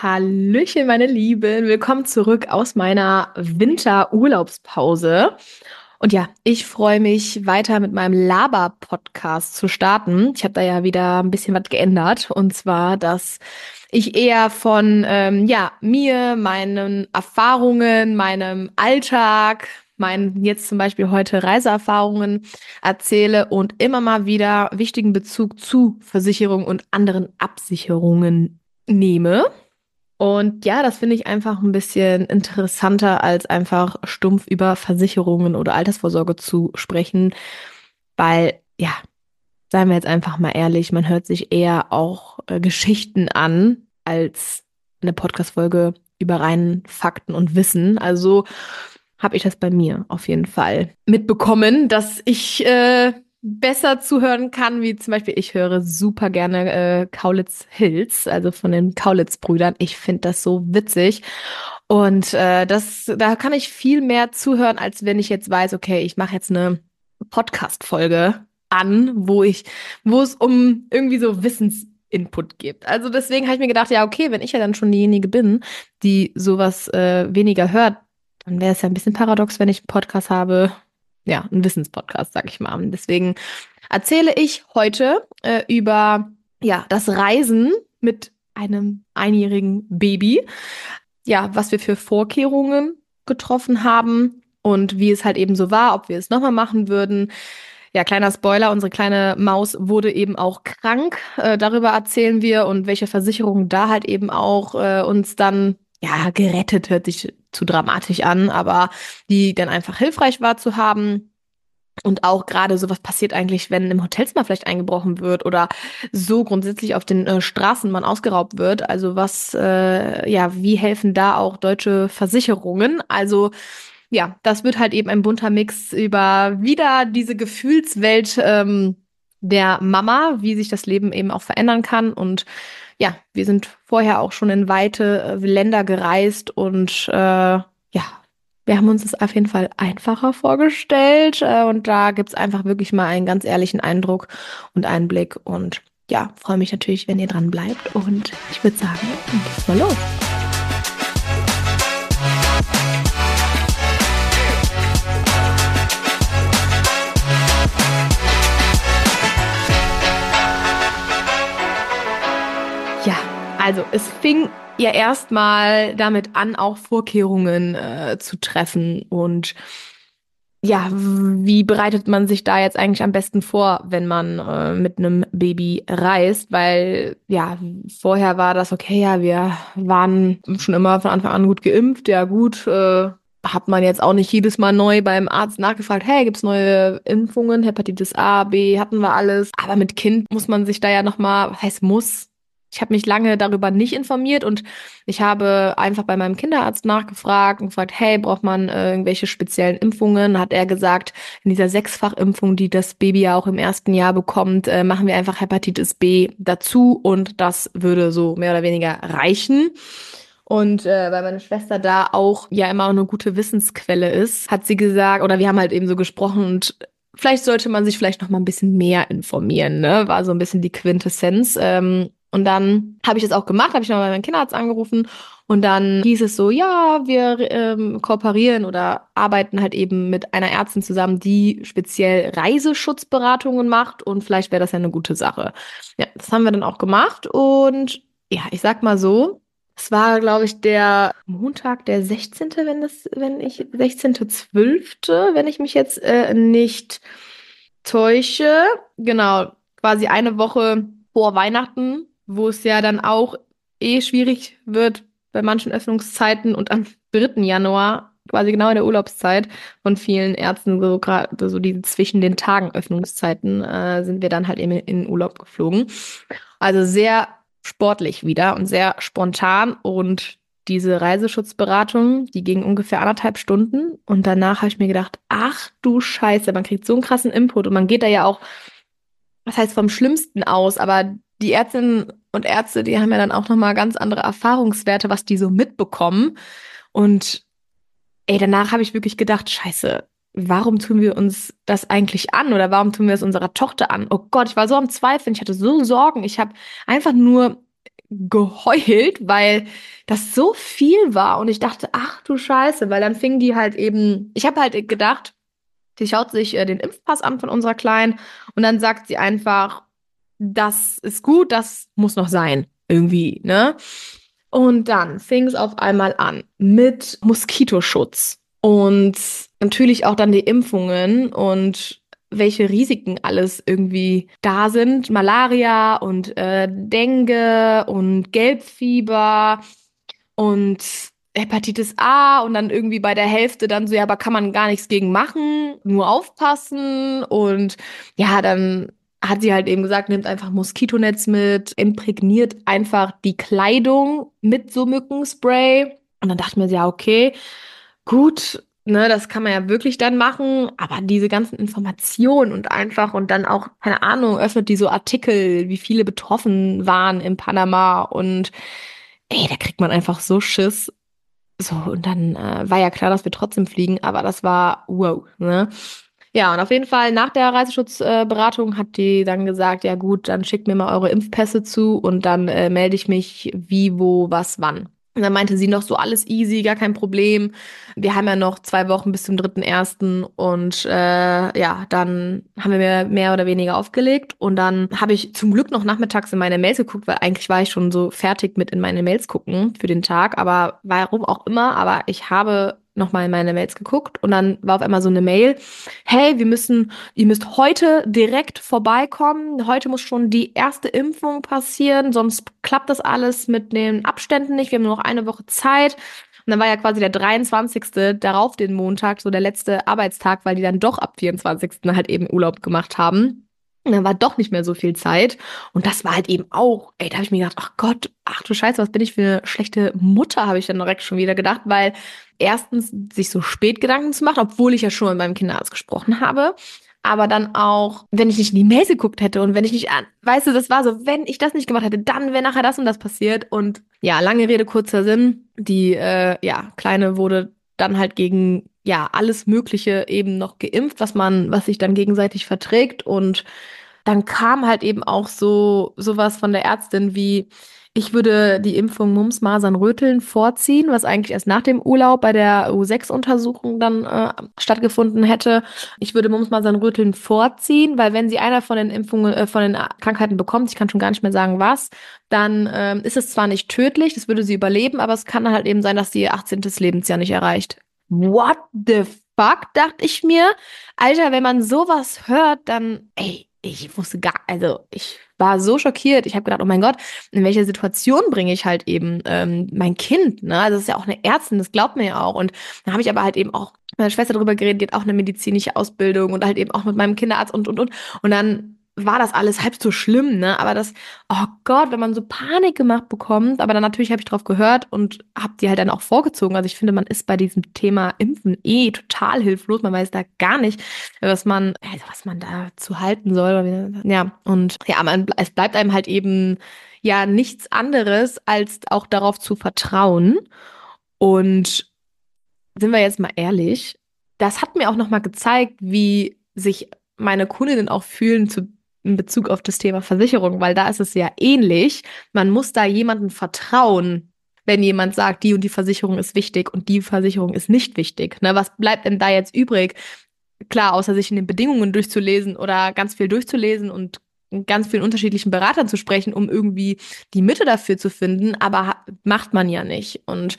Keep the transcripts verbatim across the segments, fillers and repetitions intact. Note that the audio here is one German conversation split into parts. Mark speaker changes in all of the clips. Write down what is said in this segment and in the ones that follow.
Speaker 1: Hallöchen, meine Lieben. Willkommen zurück aus meiner Winterurlaubspause. Und ja, ich freue mich weiter mit meinem Laber-Podcast zu starten. Ich habe da ja wieder ein bisschen was geändert. Und zwar, dass ich eher von ähm, ja, mir, meinen Erfahrungen, meinem Alltag, meinen jetzt zum Beispiel heute Reiseerfahrungen erzähle und immer mal wieder wichtigen Bezug zu Versicherung und anderen Absicherungen nehme. Und ja, das finde ich einfach ein bisschen interessanter, als einfach stumpf über Versicherungen oder Altersvorsorge zu sprechen, weil, ja, seien wir jetzt einfach mal ehrlich, man hört sich eher auch äh, Geschichten an, als eine Podcast-Folge über reinen Fakten und Wissen. Also habe ich das bei mir auf jeden Fall mitbekommen, dass ich äh, besser zuhören kann, wie zum Beispiel ich höre super gerne äh, Kaulitz Hills, also von den Kaulitz-Brüdern. Ich finde das so witzig. Und äh, das, da kann ich viel mehr zuhören, als wenn ich jetzt weiß, okay, ich mache jetzt eine Podcast-Folge an, wo ich, wo es um irgendwie so Wissensinput gibt. Also deswegen habe ich mir gedacht, ja, okay, wenn ich ja dann schon diejenige bin, die sowas äh, weniger hört, dann wäre es ja ein bisschen paradox, wenn ich einen Podcast habe, ja, einen Wissenspodcast, sag ich mal. Und deswegen erzähle ich heute äh, über ja, das Reisen mit einem einjährigen Baby. Ja, was wir für Vorkehrungen getroffen haben und wie es halt eben so war, ob wir es nochmal machen würden. Ja, kleiner Spoiler, unsere kleine Maus wurde eben auch krank. Äh, darüber erzählen wir und welche Versicherung da halt eben auch äh, uns dann, ja, gerettet, hört sich zu dramatisch an, aber die dann einfach hilfreich war zu haben. Und auch gerade so, was passiert eigentlich, wenn im Hotelzimmer vielleicht eingebrochen wird oder so grundsätzlich auf den äh, Straßen man ausgeraubt wird. Also was, äh, ja, wie helfen da auch deutsche Versicherungen? Also ja, das wird halt eben ein bunter Mix über wieder diese Gefühlswelt ähm, der Mama, wie sich das Leben eben auch verändern kann. Und ja, wir sind vorher auch schon in weite äh, Länder gereist und äh, ja, wir haben uns das auf jeden Fall einfacher vorgestellt. Äh, und da gibt's einfach wirklich mal einen ganz ehrlichen Eindruck und Einblick. Und ja, freue mich natürlich, wenn ihr dran bleibt. Und ich würde sagen, geht's mal los. Ja, also es fing ja erstmal damit an, auch Vorkehrungen äh, zu treffen. Und ja, wie bereitet man sich da jetzt eigentlich am besten vor, wenn man äh, mit einem Baby reist? Weil ja, vorher war das okay, ja, wir waren schon immer von Anfang an gut geimpft, ja gut, äh, hat man jetzt auch nicht jedes Mal neu beim Arzt nachgefragt, hey, gibt's neue Impfungen, Hepatitis A, B, hatten wir alles. Aber mit Kind muss man sich da ja nochmal, was heißt muss? Ich habe mich lange darüber nicht informiert und ich habe einfach bei meinem Kinderarzt nachgefragt und gefragt, hey, braucht man äh, irgendwelche speziellen Impfungen? Hat er gesagt, in dieser Sechsfachimpfung, die das Baby ja auch im ersten Jahr bekommt, äh, machen wir einfach Hepatitis B dazu und das würde so mehr oder weniger reichen. Und äh, weil meine Schwester da auch ja immer eine gute Wissensquelle ist, hat sie gesagt, oder wir haben halt eben so gesprochen und vielleicht sollte man sich vielleicht noch mal ein bisschen mehr informieren, ne? War so ein bisschen die Quintessenz. Ähm, und dann habe ich das auch gemacht, habe ich nochmal meinen Kinderarzt angerufen und dann hieß es so, ja, wir ähm, kooperieren oder arbeiten halt eben mit einer Ärztin zusammen, die speziell Reiseschutzberatungen macht und vielleicht wäre das ja eine gute Sache. Ja, das haben wir dann auch gemacht und ja, ich sag mal so, es war, glaube ich, der Montag, der sechzehnte, wenn das, wenn ich, sechzehnte zwölfte, wenn ich mich jetzt äh, nicht täusche. Genau, quasi eine Woche vor Weihnachten, wo es ja dann auch eh schwierig wird bei manchen Öffnungszeiten und am dritten Januar, quasi genau in der Urlaubszeit von vielen Ärzten, so gerade so die zwischen den Tagen Öffnungszeiten, äh, sind wir dann halt eben in den Urlaub geflogen. Also sehr sportlich wieder und sehr spontan und diese Reiseschutzberatung, die ging ungefähr anderthalb Stunden und danach habe ich mir gedacht, ach du Scheiße, man kriegt so einen krassen Input und man geht da ja auch, was heißt vom Schlimmsten aus, aber die Ärztinnen und Ärzte, die haben ja dann auch nochmal ganz andere Erfahrungswerte, was die so mitbekommen und ey, danach habe ich wirklich gedacht, Scheiße, warum tun wir uns das eigentlich an oder warum tun wir es unserer Tochter an? Oh Gott, ich war so am Zweifeln, ich hatte so Sorgen, ich habe einfach nur geheult, weil das so viel war und ich dachte, ach du Scheiße, weil dann fing die halt eben, ich habe halt gedacht, sie schaut sich äh, den Impfpass an von unserer Kleinen und dann sagt sie einfach, das ist gut, das muss noch sein, irgendwie, ne? Und dann fing es auf einmal an mit Moskitoschutz und natürlich auch dann die Impfungen und welche Risiken alles irgendwie da sind. Malaria und äh, Dengue und Gelbfieber und Hepatitis A und dann irgendwie bei der Hälfte dann so, ja, aber kann man gar nichts gegen machen, nur aufpassen und ja, dann hat sie halt eben gesagt, nehmt einfach Moskitonetz mit, imprägniert einfach die Kleidung mit so Mückenspray. Und dann dachte ich mir, so, ja, okay, gut, ne, das kann man ja wirklich dann machen, aber diese ganzen Informationen und einfach und dann auch, keine Ahnung, öffnet die so Artikel, wie viele betroffen waren in Panama und ey, da kriegt man einfach so Schiss. So, und dann äh, war ja klar, dass wir trotzdem fliegen, aber das war wow, ne? Ja, und auf jeden Fall nach der Reiseschutzberatung äh, hat die dann gesagt, ja gut, dann schickt mir mal eure Impfpässe zu und dann äh, melde ich mich wie, wo, was, wann. Und dann meinte sie noch so, alles easy, gar kein Problem. Wir haben ja noch zwei Wochen bis zum dritten ersten und äh, ja, dann haben wir mehr mehr oder weniger aufgelegt und dann habe ich zum Glück noch nachmittags in meine Mails geguckt, weil eigentlich war ich schon so fertig mit in meine Mails gucken für den Tag, aber warum auch immer, aber ich habe noch mal in meine Mails geguckt und dann war auf einmal so eine Mail, hey, wir müssen, ihr müsst heute direkt vorbeikommen. Heute muss schon die erste Impfung passieren, sonst klappt das alles mit den Abständen nicht. Wir haben nur noch eine Woche Zeit. Und dann war ja quasi der dreiundzwanzigste darauf den Montag, so der letzte Arbeitstag, weil die dann doch ab vierundzwanzigsten halt eben Urlaub gemacht haben. Und dann war doch nicht mehr so viel Zeit. Und das war halt eben auch, ey, da habe ich mir gedacht, ach Gott, ach du Scheiße, was bin ich für eine schlechte Mutter, habe ich dann direkt schon wieder gedacht, weil erstens sich so spät Gedanken zu machen, obwohl ich ja schon mit meinem Kinderarzt gesprochen habe. Aber dann auch, wenn ich nicht in die Mails geguckt hätte und wenn ich nicht an, weißt du, das war so, wenn ich das nicht gemacht hätte, dann wäre nachher das und das passiert. Und ja, lange Rede, kurzer Sinn. Die, äh, ja, Kleine wurde dann halt gegen, ja, alles Mögliche eben noch geimpft, was man, was sich dann gegenseitig verträgt. Und dann kam halt eben auch so sowas von der Ärztin wie, ich würde die Impfung Mumps, Masern, Röteln vorziehen, was eigentlich erst nach dem Urlaub bei der U sechs Untersuchung dann äh, stattgefunden hätte. Ich würde Mumps, Masern, Röteln vorziehen, weil wenn sie einer von den Impfungen, äh, von den Krankheiten bekommt, ich kann schon gar nicht mehr sagen was, dann ähm, ist es zwar nicht tödlich, das würde sie überleben, aber es kann halt eben sein, dass sie ihr achtzehntes Lebensjahr nicht erreicht. What the fuck, dachte ich mir. Alter, wenn man sowas hört, dann, ey, ich wusste gar, also ich war so schockiert. Ich habe gedacht, oh mein Gott, in welche Situation bringe ich halt eben ähm, mein Kind, ne? Also das ist ja auch eine Ärztin, das glaubt mir ja auch. Und dann habe ich aber halt eben auch mit meiner Schwester darüber geredet, die hat auch eine medizinische Ausbildung und halt eben auch mit meinem Kinderarzt und, und, und. Und dann war das alles halb so schlimm, ne? Aber das, oh Gott, wenn man so Panik gemacht bekommt, aber dann natürlich habe ich drauf gehört und habe die halt dann auch vorgezogen. Also ich finde, man ist bei diesem Thema Impfen eh total hilflos. Man weiß da gar nicht, was man, also was man da zu halten soll. Ja, und ja, man, es bleibt einem halt eben ja nichts anderes, als auch darauf zu vertrauen. Und sind wir jetzt mal ehrlich, das hat mir auch nochmal gezeigt, wie sich meine Kundinnen auch fühlen zu, in Bezug auf das Thema Versicherung, weil da ist es ja ähnlich. Man muss da jemandem vertrauen, wenn jemand sagt, die und die Versicherung ist wichtig und die Versicherung ist nicht wichtig. Ne, was bleibt denn da jetzt übrig? Klar, außer sich in den Bedingungen durchzulesen oder ganz viel durchzulesen und mit ganz vielen unterschiedlichen Beratern zu sprechen, um irgendwie die Mitte dafür zu finden, aber ha- macht man ja nicht. Und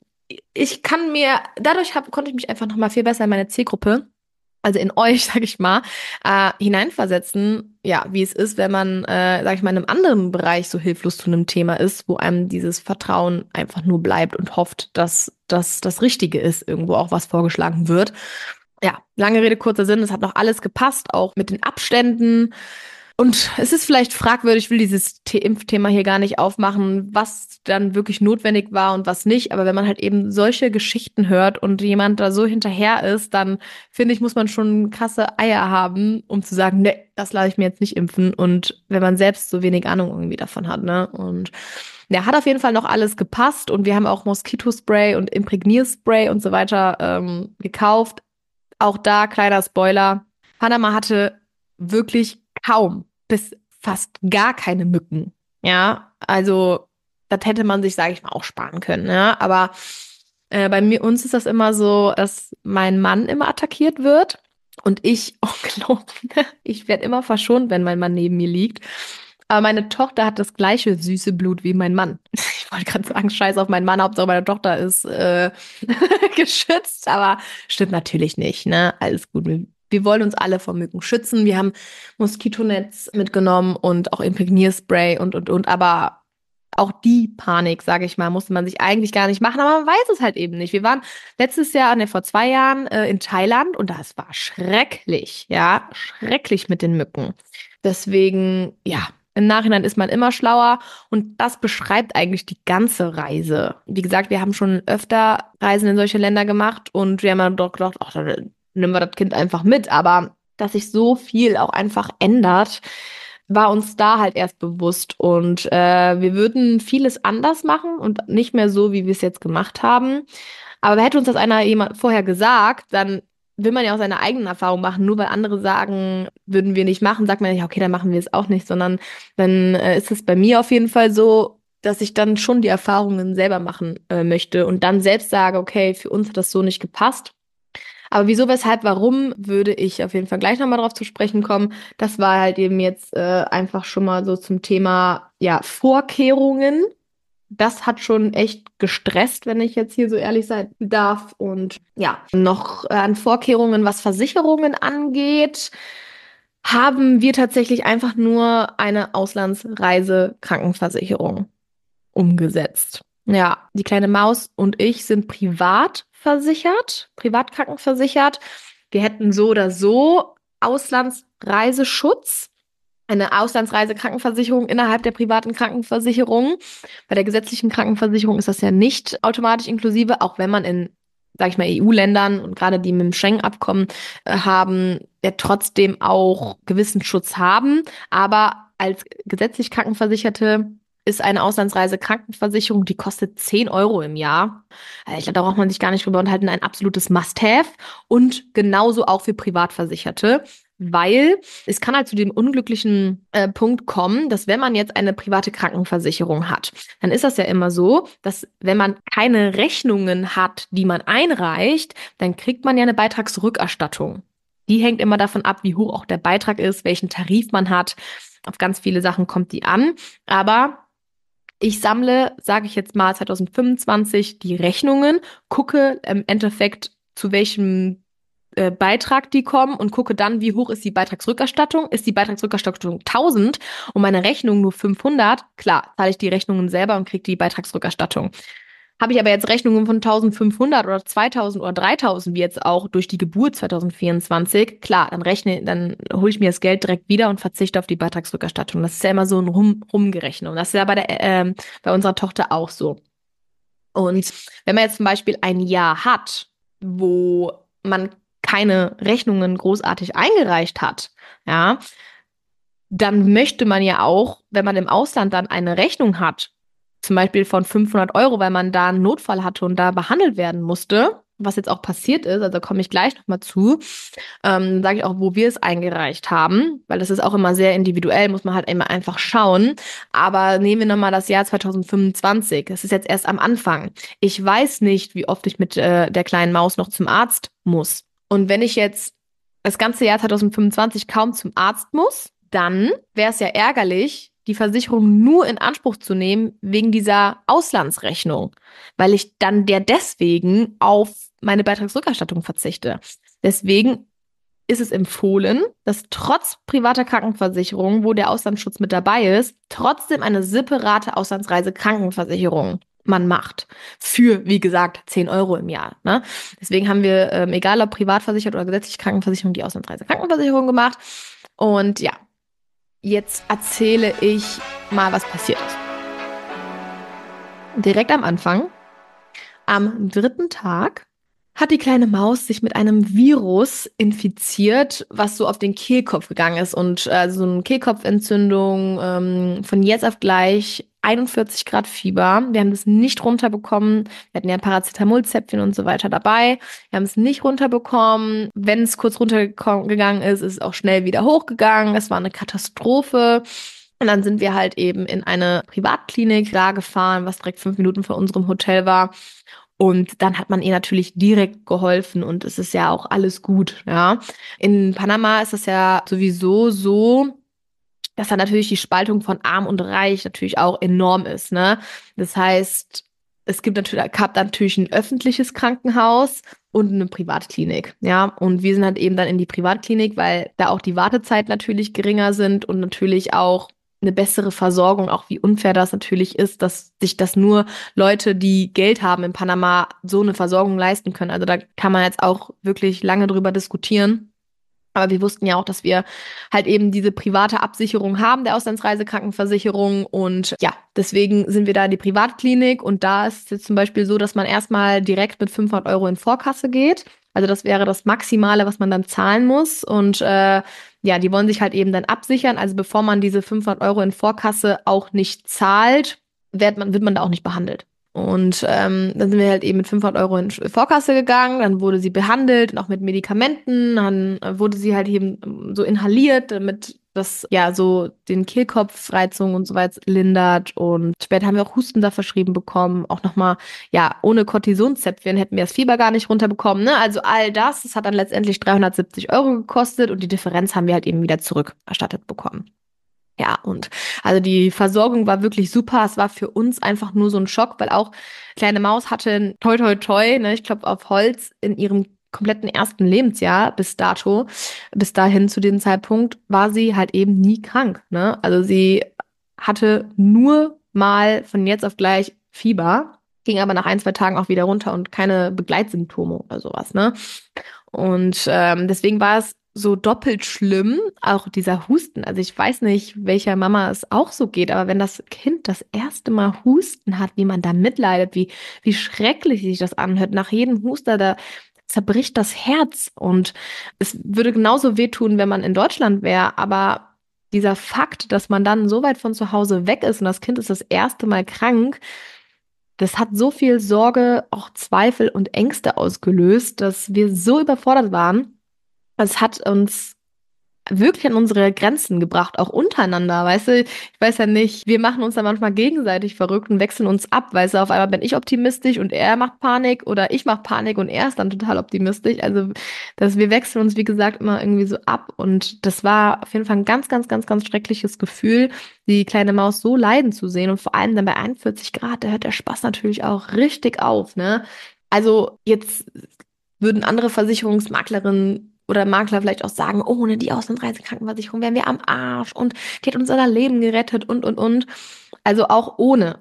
Speaker 1: ich kann mir, dadurch hab, konnte ich mich einfach nochmal viel besser in meine Zielgruppe, also in euch, sag ich mal, äh, hineinversetzen, ja, wie es ist, wenn man, äh, sag ich mal, in einem anderen Bereich so hilflos zu einem Thema ist, wo einem dieses Vertrauen einfach nur bleibt und hofft, dass das das Richtige ist, irgendwo auch was vorgeschlagen wird. Ja, lange Rede, kurzer Sinn, es hat noch alles gepasst, auch mit den Abständen. Und es ist vielleicht fragwürdig, ich will dieses The- Impfthema hier gar nicht aufmachen, was dann wirklich notwendig war und was nicht. Aber wenn man halt eben solche Geschichten hört und jemand da so hinterher ist, dann finde ich, muss man schon krasse Eier haben, um zu sagen, nee, das lasse ich mir jetzt nicht impfen. Und wenn man selbst so wenig Ahnung irgendwie davon hat, ne? Und der hat auf jeden Fall noch alles gepasst und wir haben auch Moskitospray und Imprägnierspray und so weiter ähm, gekauft. Auch da, kleiner Spoiler, Panama hatte wirklich kaum bis fast gar keine Mücken. Ja, also das hätte man sich, sage ich mal, auch sparen können. Ja? Aber äh, bei mir, uns ist das immer so, dass mein Mann immer attackiert wird und ich, oh glaub mir, ich werde immer verschont, wenn mein Mann neben mir liegt. Aber meine Tochter hat das gleiche süße Blut wie mein Mann. Ich wollte gerade sagen, scheiß auf meinen Mann, Hauptsache meine Tochter ist äh, geschützt, aber stimmt natürlich nicht, ne? Alles gut. Wir, wir wollen uns alle vor Mücken schützen. Wir haben Moskitonetz mitgenommen und auch Imprägnierspray und, und, und. Aber auch die Panik, sage ich mal, musste man sich eigentlich gar nicht machen, aber man weiß es halt eben nicht. Wir waren letztes Jahr, ne, vor zwei Jahren äh, in Thailand und das war schrecklich, ja, schrecklich mit den Mücken. Deswegen, ja, im Nachhinein ist man immer schlauer und das beschreibt eigentlich die ganze Reise. Wie gesagt, wir haben schon öfter Reisen in solche Länder gemacht und wir haben dann doch gedacht, ach, dann nehmen wir das Kind einfach mit, aber dass sich so viel auch einfach ändert, war uns da halt erst bewusst und äh, wir würden vieles anders machen und nicht mehr so, wie wir es jetzt gemacht haben. Aber hätte uns das einer jemand vorher gesagt, dann will man ja auch seine eigenen Erfahrungen machen. Nur weil andere sagen, würden wir nicht machen, sagt man nicht, okay, dann machen wir es auch nicht, sondern dann äh, ist es bei mir auf jeden Fall so, dass ich dann schon die Erfahrungen selber machen äh, möchte und dann selbst sage, okay, für uns hat das so nicht gepasst. Aber wieso, weshalb, warum, würde ich auf jeden Fall gleich nochmal drauf zu sprechen kommen. Das war halt eben jetzt äh, einfach schon mal so zum Thema, ja, Vorkehrungen. Das hat schon echt gestresst, wenn ich jetzt hier so ehrlich sein darf. Und ja, noch äh, an Vorkehrungen, was Versicherungen angeht, haben wir tatsächlich einfach nur eine Auslandsreise-Krankenversicherung umgesetzt. Ja, die kleine Maus und ich sind privat versichert, privat krankenversichert. Wir hätten so oder so Auslandsreiseschutz, eine Auslandsreisekrankenversicherung innerhalb der privaten Krankenversicherung. Bei der gesetzlichen Krankenversicherung ist das ja nicht automatisch inklusive, auch wenn man in, sag ich mal, E U-Ländern und gerade die mit dem Schengen-Abkommen äh, haben, ja trotzdem auch gewissen Schutz haben. Aber als gesetzlich Krankenversicherte ist eine Auslandsreise-Krankenversicherung, die kostet zehn Euro im Jahr. Also ich glaube, da braucht man sich gar nicht drüber unterhalten, ein absolutes Must-have. Und genauso auch für Privatversicherte. Weil es kann halt zu dem unglücklichen äh, Punkt kommen, dass wenn man jetzt eine private Krankenversicherung hat, dann ist das ja immer so, dass wenn man keine Rechnungen hat, die man einreicht, dann kriegt man ja eine Beitragsrückerstattung. Die hängt immer davon ab, wie hoch auch der Beitrag ist, welchen Tarif man hat. Auf ganz viele Sachen kommt die an. Aber ich sammle, sage ich jetzt mal, zwanzig fünfundzwanzig die Rechnungen, gucke im Endeffekt, zu welchem äh, Beitrag die kommen und gucke dann, wie hoch ist die Beitragsrückerstattung. Ist die Beitragsrückerstattung tausend und meine Rechnung nur fünfhundert, klar, zahle ich die Rechnungen selber und kriege die Beitragsrückerstattung. Habe ich aber jetzt Rechnungen von eintausendfünfhundert oder zweitausend oder dreitausend, wie jetzt auch durch die Geburt zwanzig vierundzwanzig, klar, dann rechne, dann hole ich mir das Geld direkt wieder und verzichte auf die Beitragsrückerstattung. Das ist ja immer so ein Rum, Rumgerechnet. Und das ist ja bei der, ähm, bei unserer Tochter auch so. Und wenn man jetzt zum Beispiel ein Jahr hat, wo man keine Rechnungen großartig eingereicht hat, ja, dann möchte man ja auch, wenn man im Ausland dann eine Rechnung hat, zum Beispiel von fünfhundert Euro, weil man da einen Notfall hatte und da behandelt werden musste, was jetzt auch passiert ist, also komme ich gleich nochmal zu, ähm, sage ich auch, wo wir es eingereicht haben, weil das ist auch immer sehr individuell, muss man halt immer einfach schauen. Aber nehmen wir nochmal das Jahr zwanzig fünfundzwanzig, das ist jetzt erst am Anfang. Ich weiß nicht, wie oft ich mit äh, der kleinen Maus noch zum Arzt muss. Und wenn ich jetzt das ganze Jahr zwanzig fünfundzwanzig kaum zum Arzt muss, dann wäre es ja ärgerlich, die Versicherung nur in Anspruch zu nehmen wegen dieser Auslandsrechnung, weil ich dann der deswegen auf meine Beitragsrückerstattung verzichte. Deswegen ist es empfohlen, dass trotz privater Krankenversicherung, wo der Auslandsschutz mit dabei ist, trotzdem eine separate Auslandsreise-Krankenversicherung man macht. Für, wie gesagt, zehn Euro im Jahr. Ne? Deswegen haben wir, ähm, egal ob privatversichert oder gesetzliche Krankenversicherung, die Auslandsreise-Krankenversicherung gemacht. Und ja, jetzt erzähle ich mal, was passiert ist. Direkt am Anfang, am dritten Tag, hat die kleine Maus sich mit einem Virus infiziert, was so auf den Kehlkopf gegangen ist. Und äh, so eine Kehlkopfentzündung, ähm, von jetzt auf gleich einundvierzig Grad Fieber. Wir haben das nicht runterbekommen. Wir hatten ja Paracetamolzäpfchen und so weiter dabei. Wir haben es nicht runterbekommen. Wenn es kurz runtergegangen ist, ist es auch schnell wieder hochgegangen. Es war eine Katastrophe. Und dann sind wir halt eben in eine Privatklinik da gefahren, was direkt fünf Minuten von unserem Hotel war. Und dann hat man ihr natürlich direkt geholfen und es ist ja auch alles gut, ja. In Panama ist es ja sowieso so, dass da natürlich die Spaltung von Arm und Reich natürlich auch enorm ist, ne? Das heißt, es gibt natürlich, gab da natürlich ein öffentliches Krankenhaus und eine Privatklinik, ja. Und wir sind halt eben dann in die Privatklinik, weil da auch die Wartezeiten natürlich geringer sind und natürlich auch eine bessere Versorgung, auch wie unfair das natürlich ist, dass sich das nur Leute, die Geld haben in Panama, so eine Versorgung leisten können. Also da kann man jetzt auch wirklich lange drüber diskutieren. Aber wir wussten ja auch, dass wir halt eben diese private Absicherung haben, der Auslandsreisekrankenversicherung. Und ja, deswegen sind wir da in die Privatklinik. Und da ist es jetzt zum Beispiel so, dass man erstmal direkt mit fünfhundert Euro in Vorkasse geht. Also das wäre das Maximale, was man dann zahlen muss. Und äh, ja, die wollen sich halt eben dann absichern. Also bevor man diese fünfhundert Euro in Vorkasse auch nicht zahlt, wird man, wird man da auch nicht behandelt. Und ähm, dann sind wir halt eben mit fünfhundert Euro in Vorkasse gegangen, dann wurde sie behandelt und auch mit Medikamenten, dann äh, wurde sie halt eben ähm, so inhaliert, damit das ja so den Kehlkopfreizung und so weiter lindert. Und später haben wir auch Hustensaft verschrieben bekommen, auch nochmal, ja, ohne Kortisonzäpfchen hätten wir das Fieber gar nicht runterbekommen, ne? Also all das, das hat dann letztendlich dreihundertsiebzig Euro gekostet und die Differenz haben wir halt eben wieder zurückerstattet bekommen. Ja, und also die Versorgung war wirklich super. Es war für uns einfach nur so ein Schock, weil auch kleine Maus hatte toi toi toi, ne, ich klopfe auf Holz, in ihrem kompletten ersten Lebensjahr bis dato, bis dahin zu dem Zeitpunkt, war sie halt eben nie krank, ne? Also sie hatte nur mal von jetzt auf gleich Fieber, ging aber nach ein, zwei Tagen auch wieder runter und keine Begleitsymptome oder sowas, ne? Und ähm, deswegen war es so doppelt schlimm, auch dieser Husten. Also ich weiß nicht, welcher Mama es auch so geht, aber wenn das Kind das erste Mal Husten hat, wie man da mitleidet, wie, wie schrecklich sich das anhört, nach jedem Huster, da zerbricht das Herz. Und es würde genauso wehtun, wenn man in Deutschland wäre, aber dieser Fakt, dass man dann so weit von zu Hause weg ist und das Kind ist das erste Mal krank, das hat so viel Sorge, auch Zweifel und Ängste ausgelöst, dass wir so überfordert waren. Es hat uns wirklich an unsere Grenzen gebracht, auch untereinander, weißt du? Ich weiß ja nicht, wir machen uns da manchmal gegenseitig verrückt und wechseln uns ab, weißt du? Auf einmal bin ich optimistisch und er macht Panik oder ich mache Panik und er ist dann total optimistisch. Also, dass wir wechseln uns, wie gesagt, immer irgendwie so ab und das war auf jeden Fall ein ganz, ganz, ganz, ganz schreckliches Gefühl, die kleine Maus so leiden zu sehen und vor allem dann bei einundvierzig Grad, da hört der Spaß natürlich auch richtig auf, ne? Also, jetzt würden andere Versicherungsmaklerinnen oder Makler vielleicht auch sagen, ohne die Auslandsreisekrankenversicherung wären wir am Arsch und die hat unser Leben gerettet und, und, und. Also auch ohne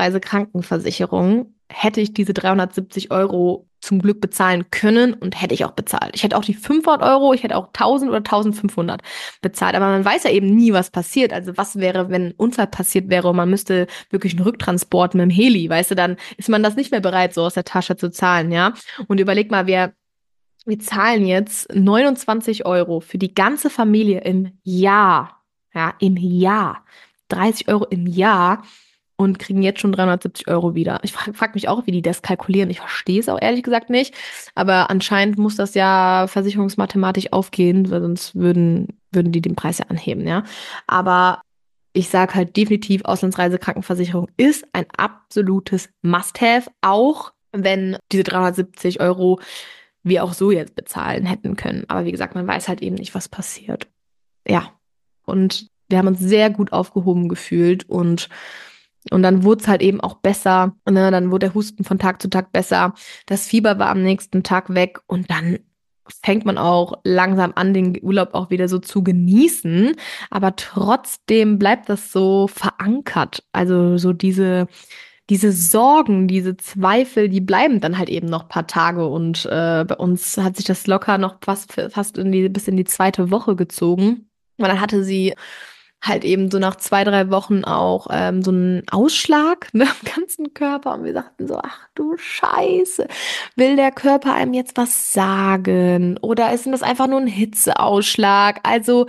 Speaker 1: Auslandsreisekrankenversicherung hätte ich diese dreihundertsiebzig Euro zum Glück bezahlen können und hätte ich auch bezahlt. Ich hätte auch die fünfhundert Euro, ich hätte auch tausend oder tausendfünfhundert bezahlt. Aber man weiß ja eben nie, was passiert. Also was wäre, wenn ein Unfall passiert wäre und man müsste wirklich einen Rücktransport mit dem Heli, weißt du, dann ist man das nicht mehr bereit, so aus der Tasche zu zahlen, ja. Und überleg mal, wer wir zahlen jetzt neunundzwanzig Euro für die ganze Familie im Jahr. Ja, im Jahr. dreißig Euro im Jahr und kriegen jetzt schon dreihundertsiebzig Euro wieder. Ich frage frag mich auch, wie die das kalkulieren. Ich verstehe es auch ehrlich gesagt nicht. Aber anscheinend muss das ja versicherungsmathematisch aufgehen, weil sonst würden, würden die den Preis ja anheben, ja. Aber ich sage halt definitiv, Auslandsreisekrankenversicherung ist ein absolutes Must-have, auch wenn diese dreihundertsiebzig Euro wir auch so jetzt bezahlen hätten können. Aber wie gesagt, man weiß halt eben nicht, was passiert. Ja. Und wir haben uns sehr gut aufgehoben gefühlt und, und dann wurde es halt eben auch besser. Ne? Dann wurde der Husten von Tag zu Tag besser. Das Fieber war am nächsten Tag weg und dann fängt man auch langsam an, den Urlaub auch wieder so zu genießen. Aber trotzdem bleibt das so verankert. Also so diese diese Sorgen, diese Zweifel, die bleiben dann halt eben noch ein paar Tage und äh, bei uns hat sich das locker noch fast, fast in die, bis in die zweite Woche gezogen. Und dann hatte sie halt eben so nach zwei, drei Wochen auch ähm, so einen Ausschlag, ne, am ganzen Körper und wir sagten so, ach du Scheiße, will der Körper einem jetzt was sagen oder ist denn das einfach nur ein Hitzeausschlag? Also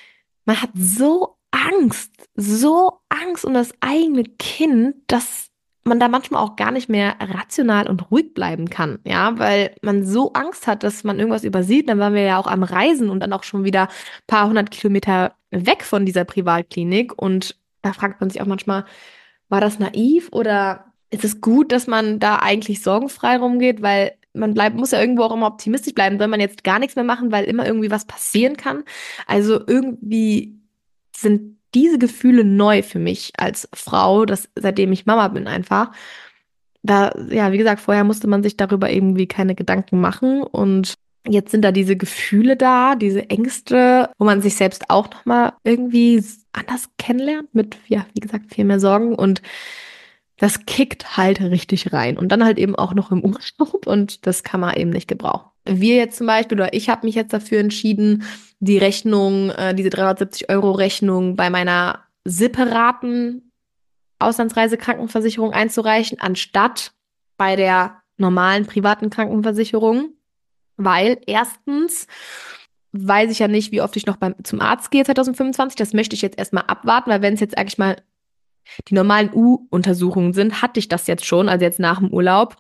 Speaker 1: man hat so Angst, so Angst um das eigene Kind, dass man da manchmal auch gar nicht mehr rational und ruhig bleiben kann, ja, weil man so Angst hat, dass man irgendwas übersieht. Dann waren wir ja auch am Reisen und dann auch schon wieder ein paar hundert Kilometer weg von dieser Privatklinik und Da fragt man sich auch manchmal, war das naiv oder ist es gut, dass man da eigentlich sorgenfrei rumgeht, weil man bleibt, muss ja irgendwo auch immer optimistisch bleiben, soll man jetzt gar nichts mehr machen, weil immer irgendwie was passieren kann. Also irgendwie sind diese Gefühle neu für mich als Frau, dass seitdem ich Mama bin einfach. Da, ja, wie gesagt, vorher musste man sich darüber irgendwie keine Gedanken machen und jetzt sind da diese Gefühle da, diese Ängste, wo man sich selbst auch nochmal irgendwie anders kennenlernt mit, ja, wie gesagt, viel mehr Sorgen und das kickt halt richtig rein und dann halt eben auch noch im Urlaub und das kann man eben nicht gebrauchen. Wir jetzt zum Beispiel, oder ich habe mich jetzt dafür entschieden, die Rechnung, äh, diese dreihundertsiebzig Euro Rechnung bei meiner separaten Auslandsreisekrankenversicherung einzureichen, anstatt bei der normalen privaten Krankenversicherung. Weil erstens weiß ich ja nicht, wie oft ich noch beim, zum Arzt gehe zwanzig fünfundzwanzig. Das möchte ich jetzt erstmal abwarten, weil wenn es jetzt eigentlich mal die normalen U-Untersuchungen sind, hatte ich das jetzt schon, also jetzt nach dem Urlaub.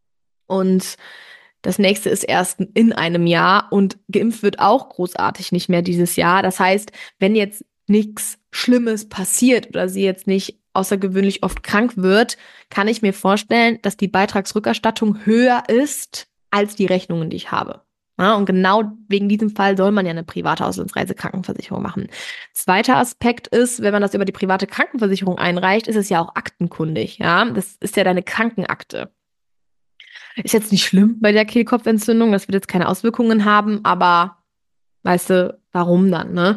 Speaker 1: Und das nächste ist erst in einem Jahr und geimpft wird auch großartig nicht mehr dieses Jahr. Das heißt, wenn jetzt nichts Schlimmes passiert oder sie jetzt nicht außergewöhnlich oft krank wird, kann ich mir vorstellen, dass die Beitragsrückerstattung höher ist als die Rechnungen, die ich habe. Ja, und genau wegen diesem Fall soll man ja eine private Auslandsreisekrankenversicherung machen. Zweiter Aspekt ist, wenn man das über die private Krankenversicherung einreicht, ist es ja auch aktenkundig. Ja, das ist ja deine Krankenakte. Ist jetzt nicht schlimm bei der Kehlkopfentzündung, das wird jetzt keine Auswirkungen haben, aber weißt du, warum dann, ne?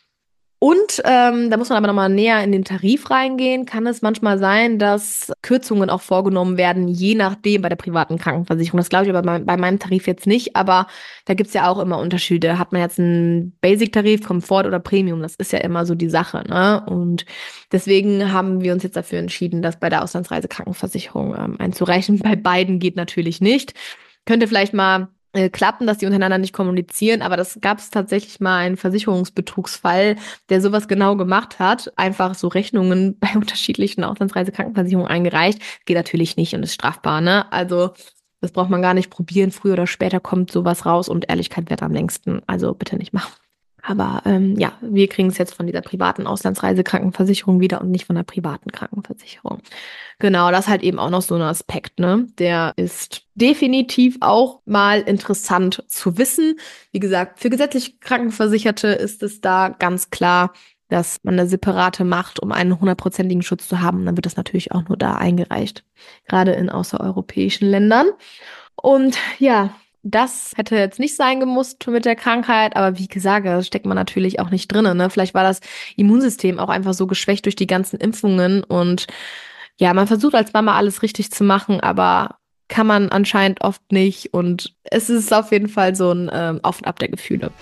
Speaker 1: Und ähm, da muss man aber nochmal näher in den Tarif reingehen. Kann es manchmal sein, dass Kürzungen auch vorgenommen werden, je nachdem bei der privaten Krankenversicherung. Das glaube ich aber bei, bei meinem Tarif jetzt nicht, aber da gibt's ja auch immer Unterschiede. Hat man jetzt einen Basic-Tarif, Komfort oder Premium? Das ist ja immer so die Sache, ne? Und deswegen haben wir uns jetzt dafür entschieden, das bei der Auslandsreisekrankenversicherung ähm, einzureichen. Bei beiden geht natürlich nicht. Könnte vielleicht mal äh, klappen, dass die untereinander nicht kommunizieren, aber das gab es tatsächlich mal einen Versicherungsbetrugsfall, der sowas genau gemacht hat, einfach so Rechnungen bei unterschiedlichen Auslandsreisekrankenversicherungen eingereicht. Geht natürlich nicht und ist strafbar, ne? Also das braucht man gar nicht probieren. Früher oder später kommt sowas raus und Ehrlichkeit währt am längsten. Also bitte nicht machen. Aber ähm, ja, wir kriegen es jetzt von dieser privaten Auslandsreisekrankenversicherung wieder und nicht von der privaten Krankenversicherung. Genau, das ist halt eben auch noch so ein Aspekt, ne? Der ist definitiv auch mal interessant zu wissen. Wie gesagt, für gesetzlich Krankenversicherte ist es da ganz klar, dass man eine separate macht, um einen hundertprozentigen Schutz zu haben. Dann wird das natürlich auch nur da eingereicht, gerade in außereuropäischen Ländern. Und ja, das hätte jetzt nicht sein gemusst mit der Krankheit, aber wie gesagt, da steckt man natürlich auch nicht drin, ne? Vielleicht war das Immunsystem auch einfach so geschwächt durch die ganzen Impfungen und ja, man versucht als Mama alles richtig zu machen, aber kann man anscheinend oft nicht und es ist auf jeden Fall so ein ähm, Auf und Ab der Gefühle.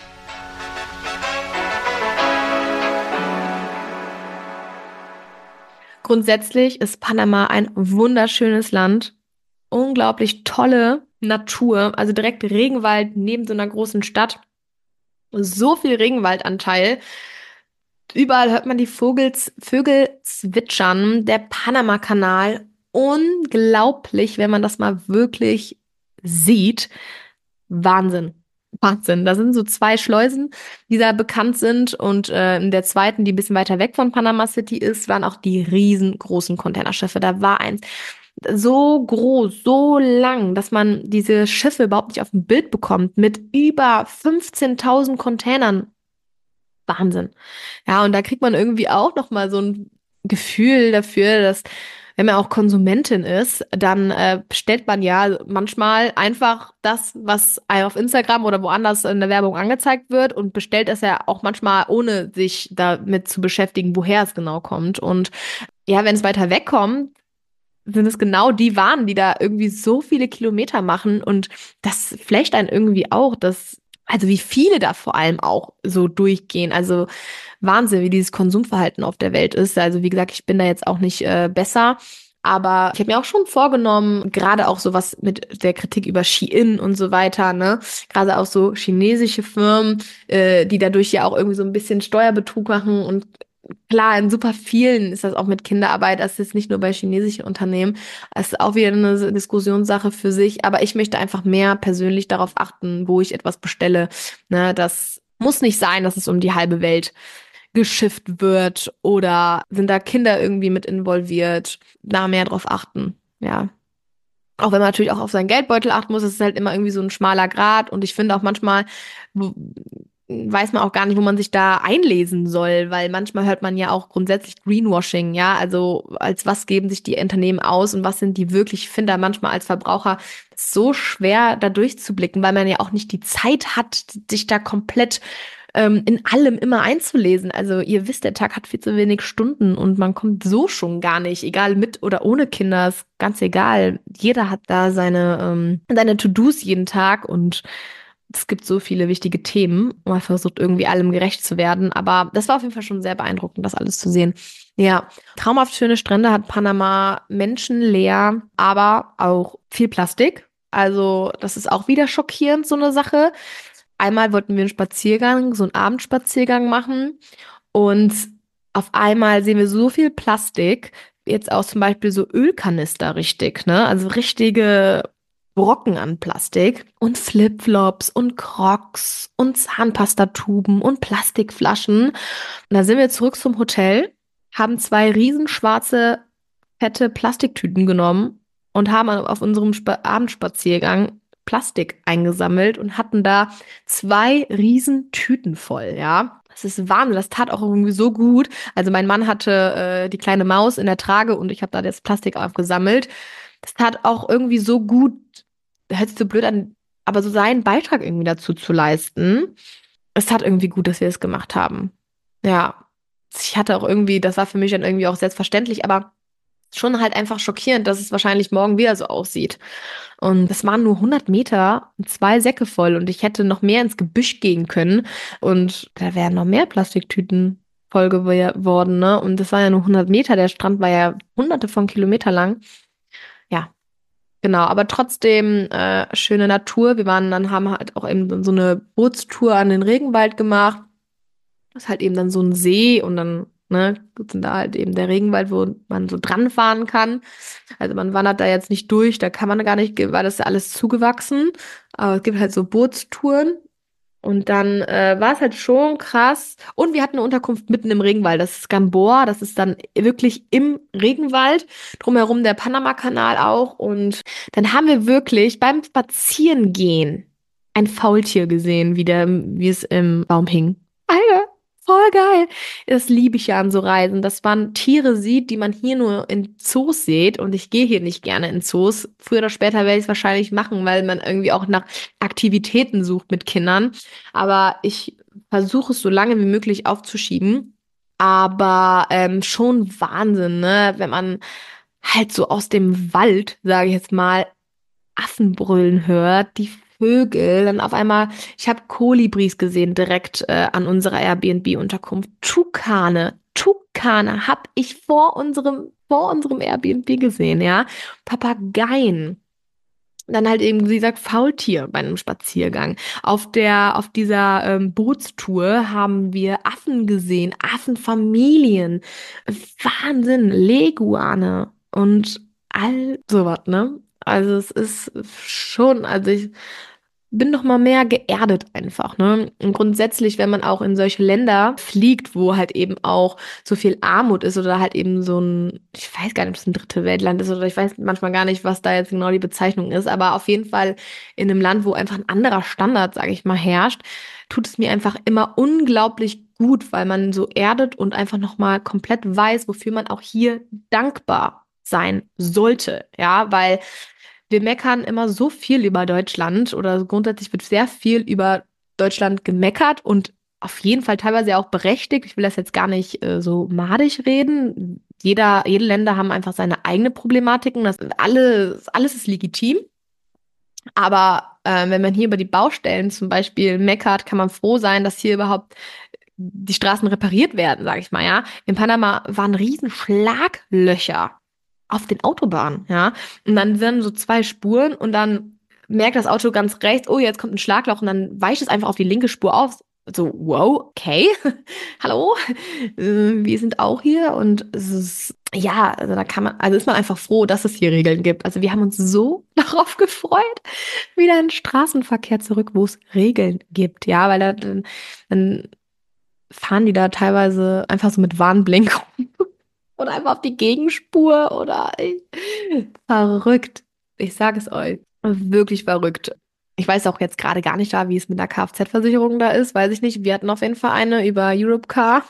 Speaker 1: Grundsätzlich ist Panama ein wunderschönes Land, unglaublich tolle Natur, also direkt Regenwald neben so einer großen Stadt. So viel Regenwaldanteil. Überall hört man die Vogels, Vögel zwitschern. Der Panama-Kanal, unglaublich, wenn man das mal wirklich sieht. Wahnsinn. Wahnsinn. Da sind so zwei Schleusen, die da bekannt sind. Und äh, in der zweiten, die ein bisschen weiter weg von Panama City ist, waren auch die riesengroßen Containerschiffe. Da war eins so groß, so lang, dass man diese Schiffe überhaupt nicht auf ein Bild bekommt, mit über fünfzehntausend Containern. Wahnsinn. Ja, und da kriegt man irgendwie auch noch mal so ein Gefühl dafür, dass wenn man auch Konsumentin ist, dann äh, bestellt man ja manchmal einfach das, was einem auf Instagram oder woanders in der Werbung angezeigt wird und bestellt es ja auch manchmal, ohne sich damit zu beschäftigen, woher es genau kommt. Und ja, wenn es weiter wegkommt, sind es genau die Waren, die da irgendwie so viele Kilometer machen und das flecht einen irgendwie auch, dass, also wie viele da vor allem auch so durchgehen. Also Wahnsinn, wie dieses Konsumverhalten auf der Welt ist. Also wie gesagt, ich bin da jetzt auch nicht äh, besser. Aber ich habe mir auch schon vorgenommen, gerade auch sowas mit der Kritik über Shein und so weiter, ne? Gerade auch so chinesische Firmen, äh, die dadurch ja auch irgendwie so ein bisschen Steuerbetrug machen und klar, in super vielen ist das auch mit Kinderarbeit, das ist jetzt nicht nur bei chinesischen Unternehmen, es ist auch wieder eine Diskussionssache für sich, aber ich möchte einfach mehr persönlich darauf achten, wo ich etwas bestelle. Ne, das muss nicht sein, dass es um die halbe Welt geschifft wird oder sind da Kinder irgendwie mit involviert, da mehr drauf achten. Ja. Auch wenn man natürlich auch auf seinen Geldbeutel achten muss, es ist halt immer irgendwie so ein schmaler Grat. Und ich finde auch manchmal wo, weiß man auch gar nicht, wo man sich da einlesen soll, weil manchmal hört man ja auch grundsätzlich Greenwashing, ja, also als was geben sich die Unternehmen aus und was sind die wirklich. Ich finde da manchmal als Verbraucher so schwer, da durchzublicken, weil man ja auch nicht die Zeit hat, sich da komplett ähm, in allem immer einzulesen. Also ihr wisst, der Tag hat viel zu wenig Stunden und man kommt so schon gar nicht, egal mit oder ohne Kinder, ist ganz egal. Jeder hat da seine, ähm, seine To-Dos jeden Tag und es gibt so viele wichtige Themen und man versucht irgendwie allem gerecht zu werden. Aber das war auf jeden Fall schon sehr beeindruckend, das alles zu sehen. Ja, traumhaft schöne Strände hat Panama, menschenleer, aber auch viel Plastik. Also das ist auch wieder schockierend, so eine Sache. Einmal wollten wir einen Spaziergang, so einen Abendspaziergang machen und auf einmal sehen wir so viel Plastik, jetzt auch zum Beispiel so Ölkanister richtig, ne? Also richtige Brocken an Plastik und Flipflops und Crocs und Zahnpastatuben und Plastikflaschen. Und da sind wir zurück zum Hotel, haben zwei riesen schwarze, fette Plastiktüten genommen und haben auf unserem Spa Abendspaziergang Plastik eingesammelt und hatten da zwei riesen Tüten voll, ja. Das ist Wahnsinn, das tat auch irgendwie so gut. Also mein Mann hatte äh, die kleine Maus in der Trage und ich habe da das Plastik aufgesammelt. Das tat auch irgendwie so gut, hört sich so blöd an, aber so seinen Beitrag irgendwie dazu zu leisten. Es tat irgendwie gut, dass wir es gemacht haben. Ja, ich hatte auch irgendwie, das war für mich dann irgendwie auch selbstverständlich, aber schon halt einfach schockierend, dass es wahrscheinlich morgen wieder so aussieht. Und das waren nur hundert Meter und zwei Säcke voll und ich hätte noch mehr ins Gebüsch gehen können und da wären noch mehr Plastiktüten voll geworden, ne? Und das war ja nur hundert Meter, der Strand war ja hunderte von Kilometer lang. Ja, genau, aber trotzdem äh, schöne Natur. Wir waren dann, haben halt auch eben so eine Bootstour an den Regenwald gemacht. Das ist halt eben dann so ein See und dann, ne, sind da halt eben der Regenwald, wo man so dran fahren kann. Also man wandert da jetzt nicht durch, da kann man gar nicht, weil das ist ja alles zugewachsen. Aber es gibt halt so Bootstouren. Und dann äh, war es halt schon krass. Und wir hatten eine Unterkunft mitten im Regenwald. Das ist Gamboa, das ist dann wirklich im Regenwald. Drumherum der Panamakanal auch. Und dann haben wir wirklich beim Spazierengehen ein Faultier gesehen, wie, der, wie es im Baum hing. Alter, voll geil. Das liebe ich ja an so Reisen, dass man Tiere sieht, die man hier nur in Zoos sieht. Und ich gehe hier nicht gerne in Zoos. Früher oder später werde ich es wahrscheinlich machen, weil man irgendwie auch nach Aktivitäten sucht mit Kindern. Aber ich versuche es so lange wie möglich aufzuschieben. Aber ähm, schon Wahnsinn, ne? Wenn man halt so aus dem Wald, sage ich jetzt mal, Affen brüllen hört, die Vögel, dann auf einmal, ich habe Kolibris gesehen direkt äh, an unserer Airbnb-Unterkunft. Tukane, Tukane habe ich vor unserem vor unserem Airbnb gesehen, ja. Papageien. Dann halt eben, wie gesagt, Faultier bei einem Spaziergang. Auf der, auf dieser ähm, Bootstour haben wir Affen gesehen, Affenfamilien. Wahnsinn, Leguane und all sowas, ne? Also es ist schon, also ich bin noch mal mehr geerdet einfach, ne? Und grundsätzlich, wenn man auch in solche Länder fliegt, wo halt eben auch so viel Armut ist oder halt eben so ein, ich weiß gar nicht, ob es ein dritte Weltland ist oder ich weiß manchmal gar nicht, was da jetzt genau die Bezeichnung ist, aber auf jeden Fall in einem Land, wo einfach ein anderer Standard, sage ich mal, herrscht, tut es mir einfach immer unglaublich gut, weil man so erdet und einfach noch mal komplett weiß, wofür man auch hier dankbar sein sollte, ja, weil wir meckern immer so viel über Deutschland oder grundsätzlich wird sehr viel über Deutschland gemeckert und auf jeden Fall teilweise auch berechtigt. Ich will das jetzt gar nicht äh, so madig reden. Jeder, jede Länder haben einfach seine eigene Problematiken. Das alles, alles ist legitim. Aber äh, wenn man hier über die Baustellen zum Beispiel meckert, kann man froh sein, dass hier überhaupt die Straßen repariert werden, sage ich mal, ja. In Panama waren riesen Schlaglöcher auf den Autobahnen, ja. Und dann werden so zwei Spuren und dann merkt das Auto ganz rechts, oh, jetzt kommt ein Schlagloch und dann weicht es einfach auf die linke Spur auf. So, wow, okay, hallo, äh, wir sind auch hier und es ist, ja, also da kann man, also ist man einfach froh, dass es hier Regeln gibt. Also wir haben uns so darauf gefreut, wieder in den Straßenverkehr zurück, wo es Regeln gibt, ja, weil da, dann, dann fahren die da teilweise einfach so mit Warnblink oder einfach auf die Gegenspur oder ey, verrückt. Ich sage es euch. Wirklich verrückt. Ich weiß auch jetzt gerade gar nicht da, wie es mit der Kfz-Versicherung da ist. Weiß ich nicht. Wir hatten auf jeden Fall eine über Europcar.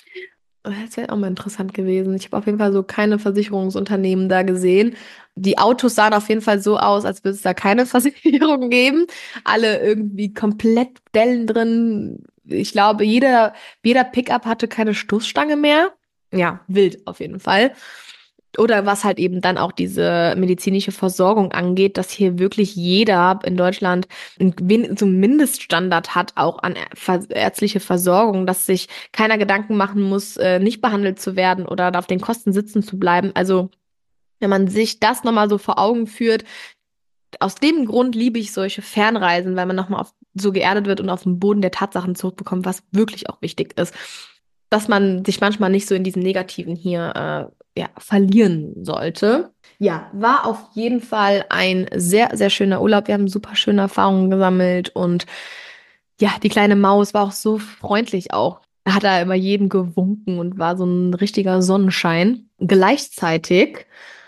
Speaker 1: Das wäre auch mal interessant gewesen. Ich habe auf jeden Fall so keine Versicherungsunternehmen da gesehen. Die Autos sahen auf jeden Fall so aus, als würde es da keine Versicherung geben. Alle irgendwie komplett Dellen drin. Ich glaube, jeder, jeder Pickup hatte keine Stoßstange mehr. Ja, wild auf jeden Fall. Oder was halt eben dann auch diese medizinische Versorgung angeht, dass hier wirklich jeder in Deutschland einen wen- so einen Mindeststandard hat, auch an ä- ärztliche Versorgung, dass sich keiner Gedanken machen muss, äh, nicht behandelt zu werden oder auf den Kosten sitzen zu bleiben. Also, wenn man sich das nochmal so vor Augen führt, aus dem Grund liebe ich solche Fernreisen, weil man nochmal auf, so geerdet wird und auf den Boden der Tatsachen zurückbekommt, was wirklich auch wichtig ist. Dass man sich manchmal nicht so in diesem Negativen hier äh, ja, verlieren sollte. Ja, war auf jeden Fall ein sehr, sehr schöner Urlaub. Wir haben super schöne Erfahrungen gesammelt und ja, die kleine Maus war auch so freundlich auch. Da hat er immer jedem gewunken und war so ein richtiger Sonnenschein. Gleichzeitig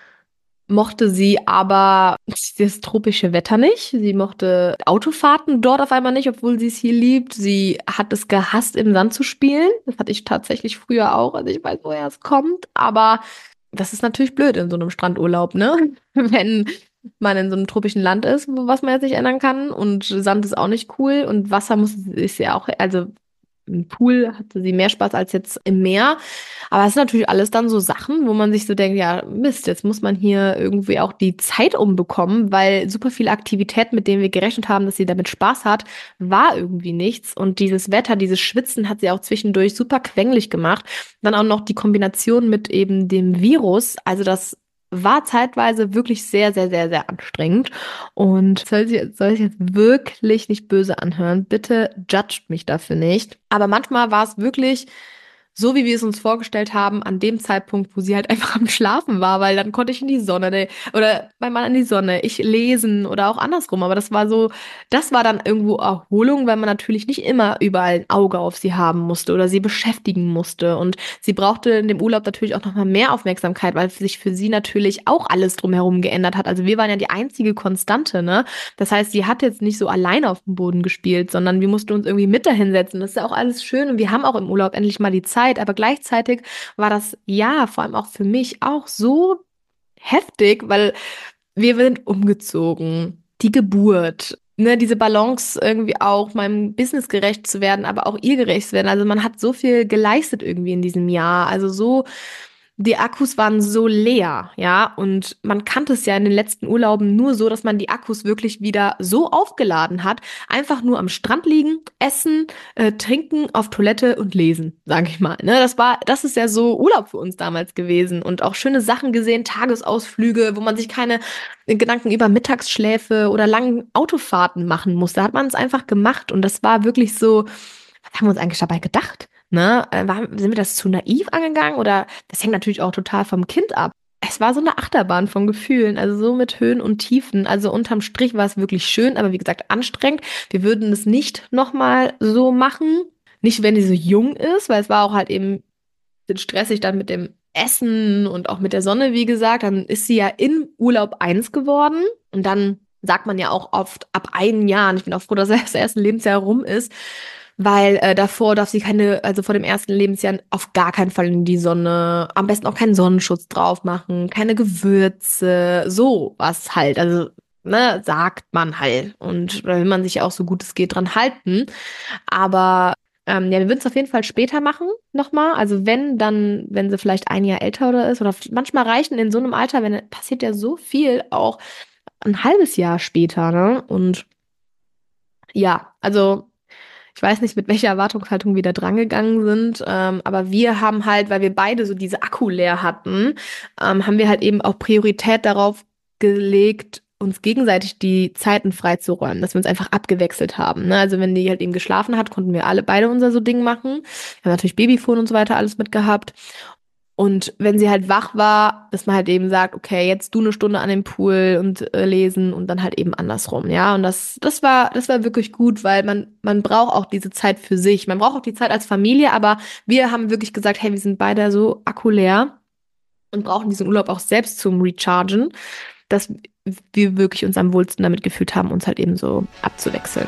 Speaker 1: mochte sie aber das tropische Wetter nicht. Sie mochte Autofahrten dort auf einmal nicht, obwohl sie es hier liebt. Sie hat es gehasst, im Sand zu spielen. Das hatte ich tatsächlich früher auch. Also ich weiß, woher es kommt. Aber das ist natürlich blöd in so einem Strandurlaub, ne? Wenn man in so einem tropischen Land ist, was man jetzt nicht ändern kann. Und Sand ist auch nicht cool. Und Wasser muss, ist ja auch, also im Pool hatte sie mehr Spaß als jetzt im Meer. Aber es sind natürlich alles dann so Sachen, wo man sich so denkt, ja, Mist, jetzt muss man hier irgendwie auch die Zeit umbekommen, weil super viele Aktivitäten, mit denen wir gerechnet haben, dass sie damit Spaß hat, war irgendwie nichts. Und dieses Wetter, dieses Schwitzen hat sie auch zwischendurch super quengelig gemacht. Dann auch noch die Kombination mit eben dem Virus. Also das war zeitweise wirklich sehr, sehr, sehr, sehr anstrengend. Und soll sich, soll sich jetzt wirklich nicht böse anhören. Bitte judgt mich dafür nicht. Aber manchmal war es wirklich so, wie wir es uns vorgestellt haben, an dem Zeitpunkt, wo sie halt einfach am Schlafen war, weil dann konnte ich in die Sonne, ne, oder mein Mann in die Sonne, ich lesen oder auch andersrum. Aber das war so, das war dann irgendwo Erholung, weil man natürlich nicht immer überall ein Auge auf sie haben musste oder sie beschäftigen musste. Und sie brauchte in dem Urlaub natürlich auch nochmal mehr Aufmerksamkeit, weil sich für sie natürlich auch alles drumherum geändert hat. Also wir waren ja die einzige Konstante, ne? Das heißt, sie hat jetzt nicht so alleine auf dem Boden gespielt, sondern wir mussten uns irgendwie mit dahin setzen. Das ist ja auch alles schön und wir haben auch im Urlaub endlich mal die Zeit, aber gleichzeitig war das ja vor allem auch für mich auch so heftig, weil wir sind umgezogen, die Geburt, ne, diese Balance irgendwie auch meinem Business gerecht zu werden, aber auch ihr gerecht zu werden. Also man hat so viel geleistet irgendwie in diesem Jahr, also so die Akkus waren so leer, ja, und man kannte es ja in den letzten Urlauben nur so, dass man die Akkus wirklich wieder so aufgeladen hat, einfach nur am Strand liegen, essen, äh, trinken, auf Toilette und lesen, sage ich mal. Ne, das war, das ist ja so Urlaub für uns damals gewesen und auch schöne Sachen gesehen, Tagesausflüge, wo man sich keine Gedanken über Mittagsschläfe oder langen Autofahrten machen musste. Da hat man es einfach gemacht und das war wirklich so, was haben wir uns eigentlich dabei gedacht? Ne? Äh, War, sind wir das zu naiv angegangen oder das hängt natürlich auch total vom Kind ab. Es war so eine Achterbahn von Gefühlen, also so mit Höhen und Tiefen. Also unterm Strich war es wirklich schön, aber wie gesagt anstrengend. Wir würden es nicht nochmal so machen. Nicht, wenn die so jung ist, weil es war auch halt eben bisschen stressig dann mit dem Essen und auch mit der Sonne, wie gesagt. Dann ist sie ja in Urlaub eins geworden. Und dann sagt man ja auch oft ab einem Jahr, und ich bin auch froh, dass das erste Lebensjahr rum ist, weil äh, davor darf sie keine, also vor dem ersten Lebensjahr auf gar keinen Fall in die Sonne, am besten auch keinen Sonnenschutz drauf machen, keine Gewürze, so was halt. Also, ne, sagt man halt. Und da will man sich ja auch so gut es geht dran halten. Aber ähm, ja, wir würden es auf jeden Fall später machen, nochmal. Also wenn, dann, wenn sie vielleicht ein Jahr älter oder ist. Oder manchmal reichen in so einem Alter, wenn passiert ja so viel, auch ein halbes Jahr später, ne? Und ja, also ich weiß nicht, mit welcher Erwartungshaltung wir da drangegangen sind, ähm, aber wir haben halt, weil wir beide so diese Akku leer hatten, ähm, haben wir halt eben auch Priorität darauf gelegt, uns gegenseitig die Zeiten freizuräumen, dass wir uns einfach abgewechselt haben. Ne? Also wenn die halt eben geschlafen hat, konnten wir alle beide unser so Ding machen. Wir haben natürlich Babyphone und so weiter alles mitgehabt. Und wenn sie halt wach war, dass man halt eben sagt, okay, jetzt du eine Stunde an dem Pool und äh, lesen und dann halt eben andersrum, ja. Und das, das war, das war wirklich gut, weil man, man braucht auch diese Zeit für sich. Man braucht auch die Zeit als Familie, aber wir haben wirklich gesagt, hey, wir sind beide so akkuleer und brauchen diesen Urlaub auch selbst zum Rechargen, dass wir wirklich uns am wohlsten damit gefühlt haben, uns halt eben so abzuwechseln.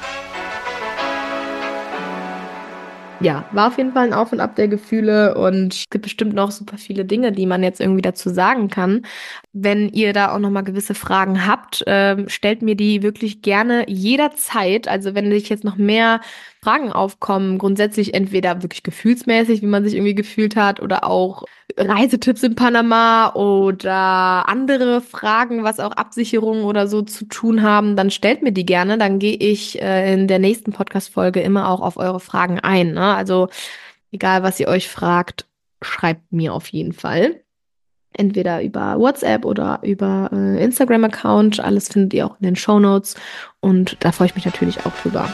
Speaker 1: Ja, war auf jeden Fall ein Auf und Ab der Gefühle und es gibt bestimmt noch super viele Dinge, die man jetzt irgendwie dazu sagen kann. Wenn ihr da auch nochmal gewisse Fragen habt, ähm, stellt mir die wirklich gerne jederzeit. Also wenn sich jetzt noch mehr Fragen aufkommen, grundsätzlich entweder wirklich gefühlsmäßig, wie man sich irgendwie gefühlt hat, oder auch Reisetipps in Panama oder andere Fragen, was auch Absicherungen oder so zu tun haben, dann stellt mir die gerne. Dann gehe ich äh, in der nächsten Podcast-Folge immer auch auf eure Fragen ein. Ne? Also egal, was ihr euch fragt, schreibt mir auf jeden Fall. Entweder über WhatsApp oder über äh, Instagram-Account. Alles findet ihr auch in den Shownotes. Und da freue ich mich natürlich auch drüber.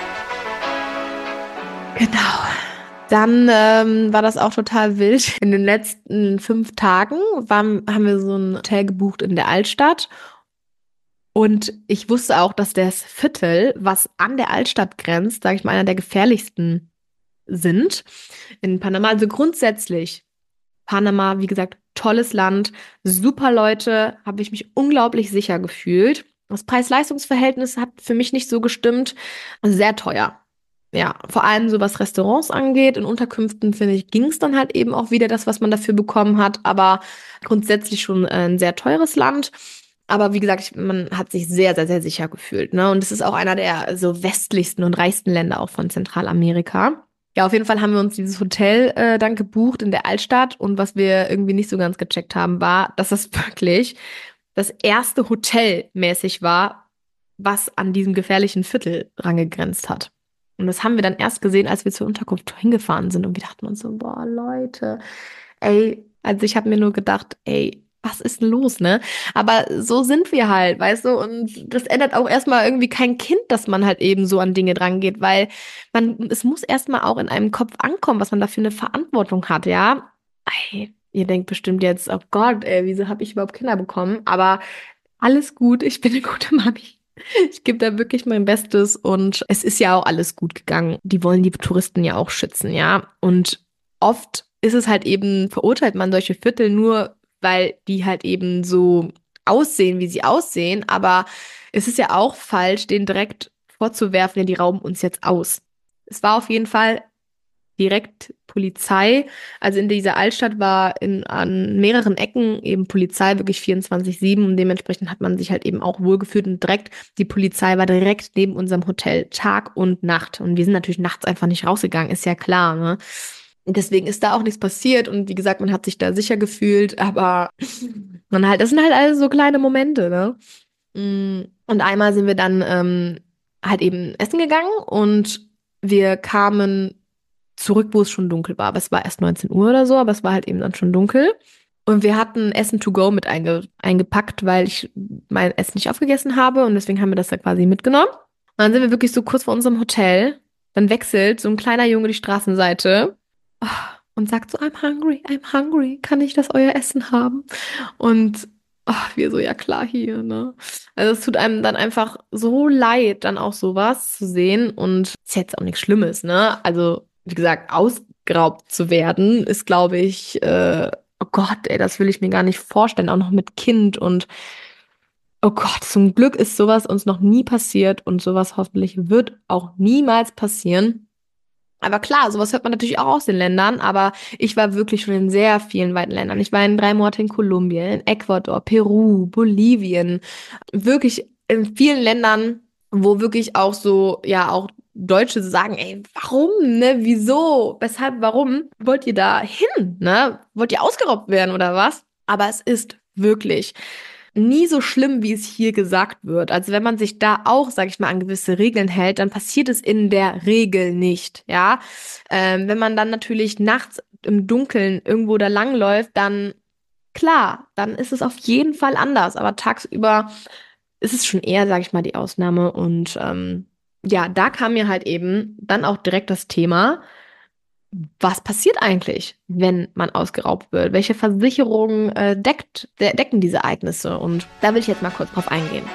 Speaker 1: Genau. Dann ähm, war das auch total wild. In den letzten fünf Tagen waren, haben wir so ein Hotel gebucht in der Altstadt. Und ich wusste auch, dass das Viertel, was an der Altstadt grenzt, sage ich mal, einer der gefährlichsten sind in Panama. Also grundsätzlich, Panama, wie gesagt, tolles Land, super Leute, habe ich mich unglaublich sicher gefühlt. Das Preis-Leistungs-Verhältnis hat für mich nicht so gestimmt. Sehr teuer. Ja, vor allem so was Restaurants angeht. In Unterkünften, finde ich, ging es dann halt eben auch wieder das, was man dafür bekommen hat. Aber grundsätzlich schon äh, ein sehr teures Land. Aber wie gesagt, ich, man hat sich sehr, sehr, sehr sicher gefühlt. Ne? Und es ist auch einer der so westlichsten und reichsten Länder auch von Zentralamerika. Ja, auf jeden Fall haben wir uns dieses Hotel äh, dann gebucht in der Altstadt. Und was wir irgendwie nicht so ganz gecheckt haben, war, dass das wirklich das erste Hotel mäßig war, was an diesem gefährlichen Viertel rangegrenzt hat. Und das haben wir dann erst gesehen, als wir zur Unterkunft hingefahren sind. Und wir dachten uns so, boah, Leute, ey, also ich habe mir nur gedacht, ey, was ist denn los, ne? Aber so sind wir halt, weißt du? Und das ändert auch erstmal irgendwie kein Kind, dass man halt eben so an Dinge drangeht, weil man, es muss erstmal auch in einem Kopf ankommen, was man da für eine Verantwortung hat, ja? Ey, ihr denkt bestimmt jetzt, oh Gott, ey, wieso habe ich überhaupt Kinder bekommen? Aber alles gut, ich bin eine gute Mami. Ich gebe da wirklich mein Bestes und es ist ja auch alles gut gegangen. Die wollen die Touristen ja auch schützen, ja. Und oft ist es halt eben, verurteilt man solche Viertel nur, weil die halt eben so aussehen, wie sie aussehen. Aber es ist ja auch falsch, denen direkt vorzuwerfen, ja, die rauben uns jetzt aus. Es war auf jeden Fall direkt Polizei. Also in dieser Altstadt war in, an mehreren Ecken eben Polizei wirklich vierundzwanzig sieben und dementsprechend hat man sich halt eben auch wohlgefühlt und direkt, die Polizei war direkt neben unserem Hotel, Tag und Nacht. Und wir sind natürlich nachts einfach nicht rausgegangen, ist ja klar, ne? Und deswegen ist da auch nichts passiert und wie gesagt, man hat sich da sicher gefühlt, aber man halt, das sind halt alles so kleine Momente, ne? Mm, Und einmal sind wir dann ähm, halt eben essen gegangen und wir kamen zurück, wo es schon dunkel war. Aber es war erst neunzehn Uhr oder so, aber es war halt eben dann schon dunkel. Und wir hatten Essen to go mit einge eingepackt, weil ich mein Essen nicht aufgegessen habe und deswegen haben wir das da quasi mitgenommen. Und dann sind wir wirklich so kurz vor unserem Hotel. Dann wechselt so ein kleiner Junge die Straßenseite ah, und sagt so, I'm hungry, I'm hungry. Kann ich das euer Essen haben? Und ach, wir so, ja klar, hier, ne? Also es tut einem dann einfach so leid, dann auch sowas zu sehen und ist jetzt auch nichts Schlimmes, ne? Also, wie gesagt, ausgeraubt zu werden, ist, glaube ich, äh, oh Gott, ey, das will ich mir gar nicht vorstellen, auch noch mit Kind und oh Gott, zum Glück ist sowas uns noch nie passiert und sowas hoffentlich wird auch niemals passieren. Aber klar, sowas hört man natürlich auch aus den Ländern, aber ich war wirklich schon in sehr vielen weiten Ländern. Ich war in drei Monate in Kolumbien, in Ecuador, Peru, Bolivien, wirklich in vielen Ländern, wo wirklich auch so, ja, auch Deutsche sagen, ey, warum, ne, wieso, weshalb, warum wollt ihr da hin, ne? Wollt ihr ausgeraubt werden oder was? Aber es ist wirklich nie so schlimm, wie es hier gesagt wird. Also wenn man sich da auch, sag ich mal, an gewisse Regeln hält, dann passiert es in der Regel nicht, ja. Ähm, wenn man dann natürlich nachts im Dunkeln irgendwo da langläuft, dann klar, dann ist es auf jeden Fall anders. Aber tagsüber ist es schon eher, sag ich mal, die Ausnahme. Und ähm, ja, da kam mir halt eben dann auch direkt das Thema, was passiert eigentlich, wenn man ausgeraubt wird? Welche Versicherungen äh, deckt, de decken diese Ereignisse? Und da will ich jetzt mal kurz drauf eingehen.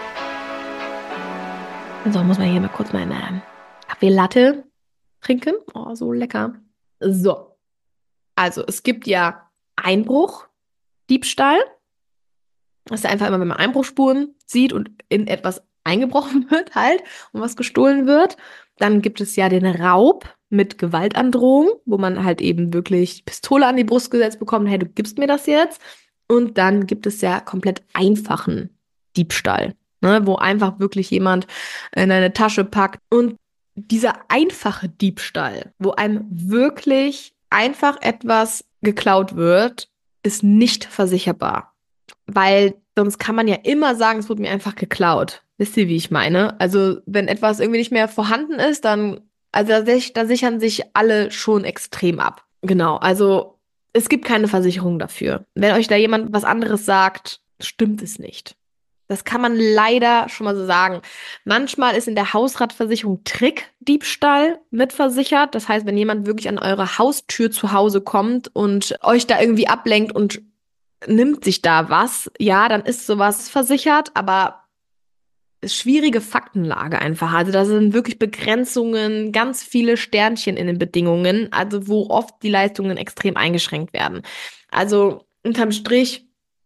Speaker 1: So, muss man hier mal kurz meine Kaffee Latte trinken. Oh, so lecker. So, also es gibt ja Einbruch, Diebstahl. Das ist ja einfach immer, wenn man Einbruchsspuren sieht und in etwas eingebrochen wird halt und was gestohlen wird. Dann gibt es ja den Raub mit Gewaltandrohung, wo man halt eben wirklich Pistole an die Brust gesetzt bekommt, hey, du gibst mir das jetzt. Und dann gibt es ja komplett einfachen Diebstahl, ne, wo einfach wirklich jemand in eine Tasche packt. Und dieser einfache Diebstahl, wo einem wirklich einfach etwas geklaut wird, ist nicht versicherbar. Weil sonst kann man ja immer sagen, es wurde mir einfach geklaut. Wisst ihr, wie ich meine? Also, wenn etwas irgendwie nicht mehr vorhanden ist, dann, also da, sich- da sichern sich alle schon extrem ab. Genau, also es gibt keine Versicherung dafür. Wenn euch da jemand was anderes sagt, stimmt es nicht. Das kann man leider schon mal so sagen. Manchmal ist in der Hausratversicherung Trickdiebstahl mitversichert. Das heißt, wenn jemand wirklich an eure Haustür zu Hause kommt und euch da irgendwie ablenkt und nimmt sich da was, ja, dann ist sowas versichert, aber ist schwierige Faktenlage einfach. Also da sind wirklich Begrenzungen, ganz viele Sternchen in den Bedingungen, also wo oft die Leistungen extrem eingeschränkt werden. Also unterm Strich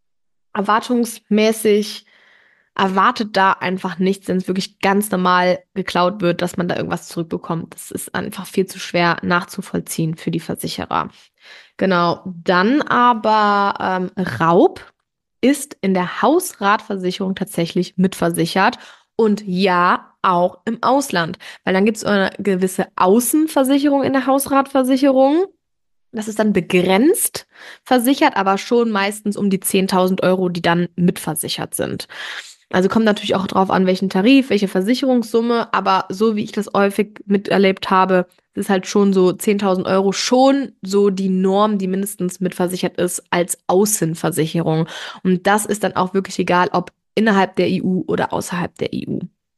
Speaker 1: erwartungsmäßig erwartet da einfach nichts, wenn es wirklich ganz normal geklaut wird, dass man da irgendwas zurückbekommt. Das ist einfach viel zu schwer nachzuvollziehen für die Versicherer. Genau, dann aber ähm, Raub ist in der Hausratversicherung tatsächlich mitversichert und ja, auch im Ausland, weil dann gibt es eine gewisse Außenversicherung in der Hausratversicherung. Das ist dann begrenzt versichert, aber schon meistens um die zehntausend Euro, die dann mitversichert sind. Also kommt natürlich auch drauf an, welchen Tarif, welche Versicherungssumme, aber so wie ich das häufig miterlebt habe, ist halt schon so zehntausend Euro schon so die Norm, die mindestens mitversichert ist als Außenversicherung. Und das ist dann auch wirklich egal, ob innerhalb der E U oder außerhalb der E U.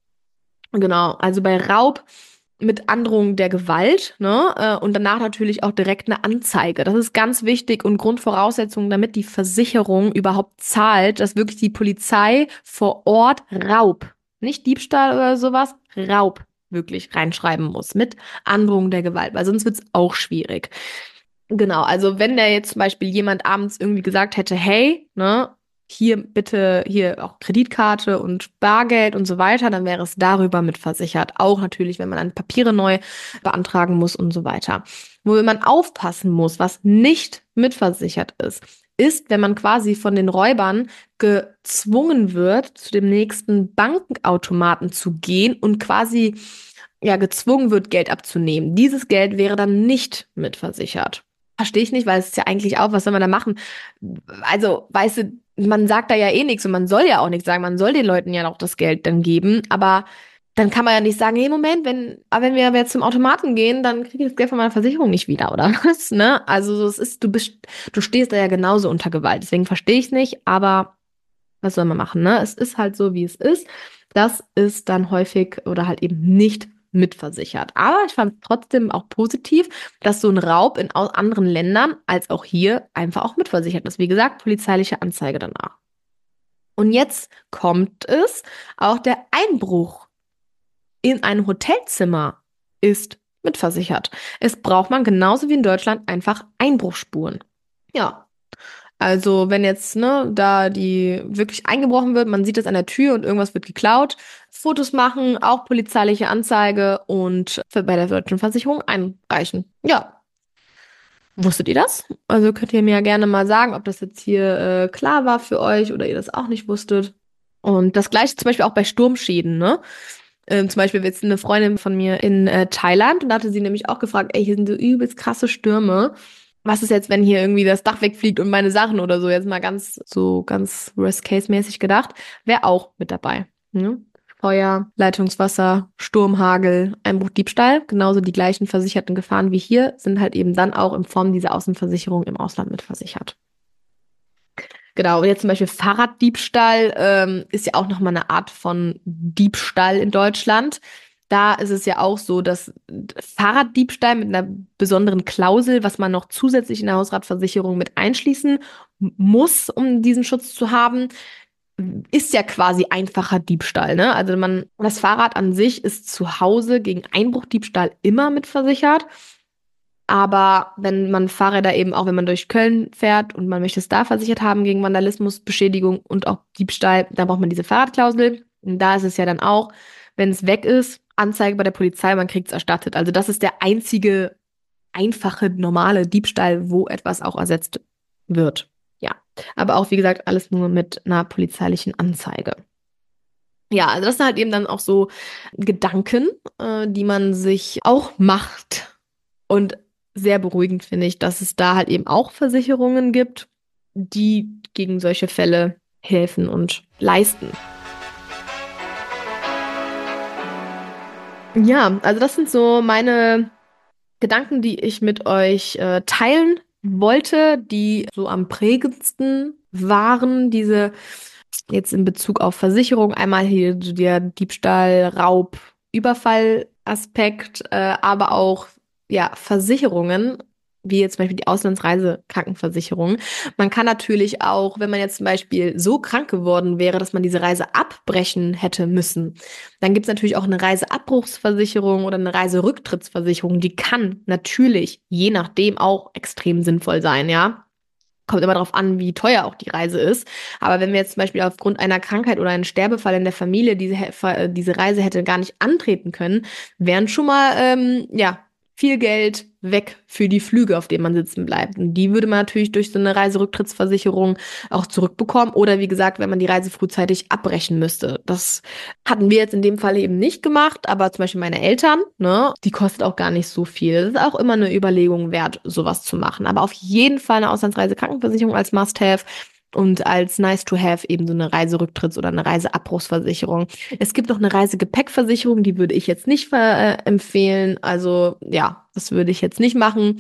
Speaker 1: Genau, also bei Raub mit Androhung der Gewalt, ne? äh, Und danach natürlich auch direkt eine Anzeige. Das ist ganz wichtig und Grundvoraussetzung, damit die Versicherung überhaupt zahlt, dass wirklich die Polizei vor Ort Raub, nicht Diebstahl oder sowas, Raub wirklich reinschreiben muss mit Androhung der Gewalt, weil sonst wird es auch schwierig. Genau, also wenn da jetzt zum Beispiel jemand abends irgendwie gesagt hätte, hey, ne, hier bitte, hier auch Kreditkarte und Bargeld und so weiter, dann wäre es darüber mitversichert. Auch natürlich, wenn man dann Papiere neu beantragen muss und so weiter. Wo man aufpassen muss, was nicht mitversichert ist, ist, wenn man quasi von den Räubern gezwungen wird, zu dem nächsten Bankenautomaten zu gehen und quasi ja gezwungen wird, Geld abzunehmen. Dieses Geld wäre dann nicht mitversichert. Verstehe ich nicht, weil es ist ja eigentlich auch, was soll man da machen? Also, weißt du, man sagt da ja eh nichts und man soll ja auch nichts sagen. Man soll den Leuten ja noch das Geld dann geben, aber dann kann man ja nicht sagen, hey, Moment, wenn, aber wenn wir jetzt zum Automaten gehen, dann kriege ich das Geld von meiner Versicherung nicht wieder, oder was, ne? Also, es ist, du bist, du stehst da ja genauso unter Gewalt. Deswegen verstehe ich es nicht, aber was soll man machen, ne? Es ist halt so, wie es ist. Das ist dann häufig oder halt eben nicht mitversichert. Aber ich fand trotzdem auch positiv, dass so ein Raub in au- anderen Ländern als auch hier einfach auch mitversichert ist. Wie gesagt, polizeiliche Anzeige danach. Und jetzt kommt es, auch der Einbruch in ein Hotelzimmer ist mitversichert. Es braucht man genauso wie in Deutschland einfach Einbruchsspuren. Ja, also wenn jetzt, ne, da die wirklich eingebrochen wird, man sieht es an der Tür und irgendwas wird geklaut, Fotos machen, auch polizeiliche Anzeige und für- bei der deutschen Versicherung einreichen. Ja, wusstet ihr das? Also könnt ihr mir ja gerne mal sagen, ob das jetzt hier äh, klar war für euch oder ihr das auch nicht wusstet. Und das gleiche zum Beispiel auch bei Sturmschäden, ne? Ähm, zum Beispiel jetzt eine Freundin von mir in äh, Thailand und da hatte sie nämlich auch gefragt, ey, hier sind so übelst krasse Stürme. Was ist jetzt, wenn hier irgendwie das Dach wegfliegt und meine Sachen oder so, jetzt mal ganz, so ganz Worst-Case-mäßig gedacht, wäre auch mit dabei. Ne? Feuer, Leitungswasser, Sturm, Hagel, Einbruch, Diebstahl, genauso die gleichen versicherten Gefahren wie hier, sind halt eben dann auch in Form dieser Außenversicherung im Ausland mitversichert. Genau, und jetzt zum Beispiel Fahrraddiebstahl ähm, ist ja auch nochmal eine Art von Diebstahl in Deutschland. Da ist es ja auch so, dass Fahrraddiebstahl mit einer besonderen Klausel, was man noch zusätzlich in der Hausratversicherung mit einschließen muss, um diesen Schutz zu haben, ist ja quasi einfacher Diebstahl, ne? Also man, das Fahrrad an sich ist zu Hause gegen Einbruchdiebstahl immer mit versichert. Aber wenn man Fahrräder eben auch, wenn man durch Köln fährt und man möchte es da versichert haben gegen Vandalismus, Beschädigung und auch Diebstahl, dann braucht man diese Fahrradklausel. Und da ist es ja dann auch, wenn es weg ist, Anzeige bei der Polizei, man kriegt es erstattet. Also das ist der einzige einfache, normale Diebstahl, wo etwas auch ersetzt wird. Ja. Aber auch, wie gesagt, alles nur mit einer polizeilichen Anzeige. Ja, also das sind halt eben dann auch so Gedanken, äh, die man sich auch macht. Und sehr beruhigend finde ich, dass es da halt eben auch Versicherungen gibt, die gegen solche Fälle helfen und leisten. Ja, also das sind so meine Gedanken, die ich mit euch äh, teilen wollte, die so am prägendsten waren, diese jetzt in Bezug auf Versicherung, einmal hier so der Diebstahl, Raub, Überfall-Aspekt, äh, aber auch ja Versicherungen, wie jetzt zum Beispiel die Auslandsreisekrankenversicherung. Man kann natürlich auch, wenn man jetzt zum Beispiel so krank geworden wäre, dass man diese Reise abbrechen hätte müssen, dann gibt es natürlich auch eine Reiseabbruchsversicherung oder eine Reiserücktrittsversicherung. Die kann natürlich je nachdem auch extrem sinnvoll sein, ja. Kommt immer darauf an, wie teuer auch die Reise ist. Aber wenn wir jetzt zum Beispiel aufgrund einer Krankheit oder einem Sterbefall in der Familie diese, äh, diese Reise hätte gar nicht antreten können, wären schon mal, ähm, ja, viel Geld weg für die Flüge, auf denen man sitzen bleibt. Und die würde man natürlich durch so eine Reiserücktrittsversicherung auch zurückbekommen. Oder wie gesagt, wenn man die Reise frühzeitig abbrechen müsste. Das hatten wir jetzt in dem Fall eben nicht gemacht, aber zum Beispiel meine Eltern, ne, die kostet auch gar nicht so viel. Das ist auch immer eine Überlegung wert, sowas zu machen. Aber auf jeden Fall eine Auslandsreisekrankenversicherung als Must-have. Und als nice to have eben so eine Reiserücktritts- oder eine Reiseabbruchsversicherung. Es gibt noch eine Reisegepäckversicherung, die würde ich jetzt nicht äh, empfehlen. Also ja, das würde ich jetzt nicht machen.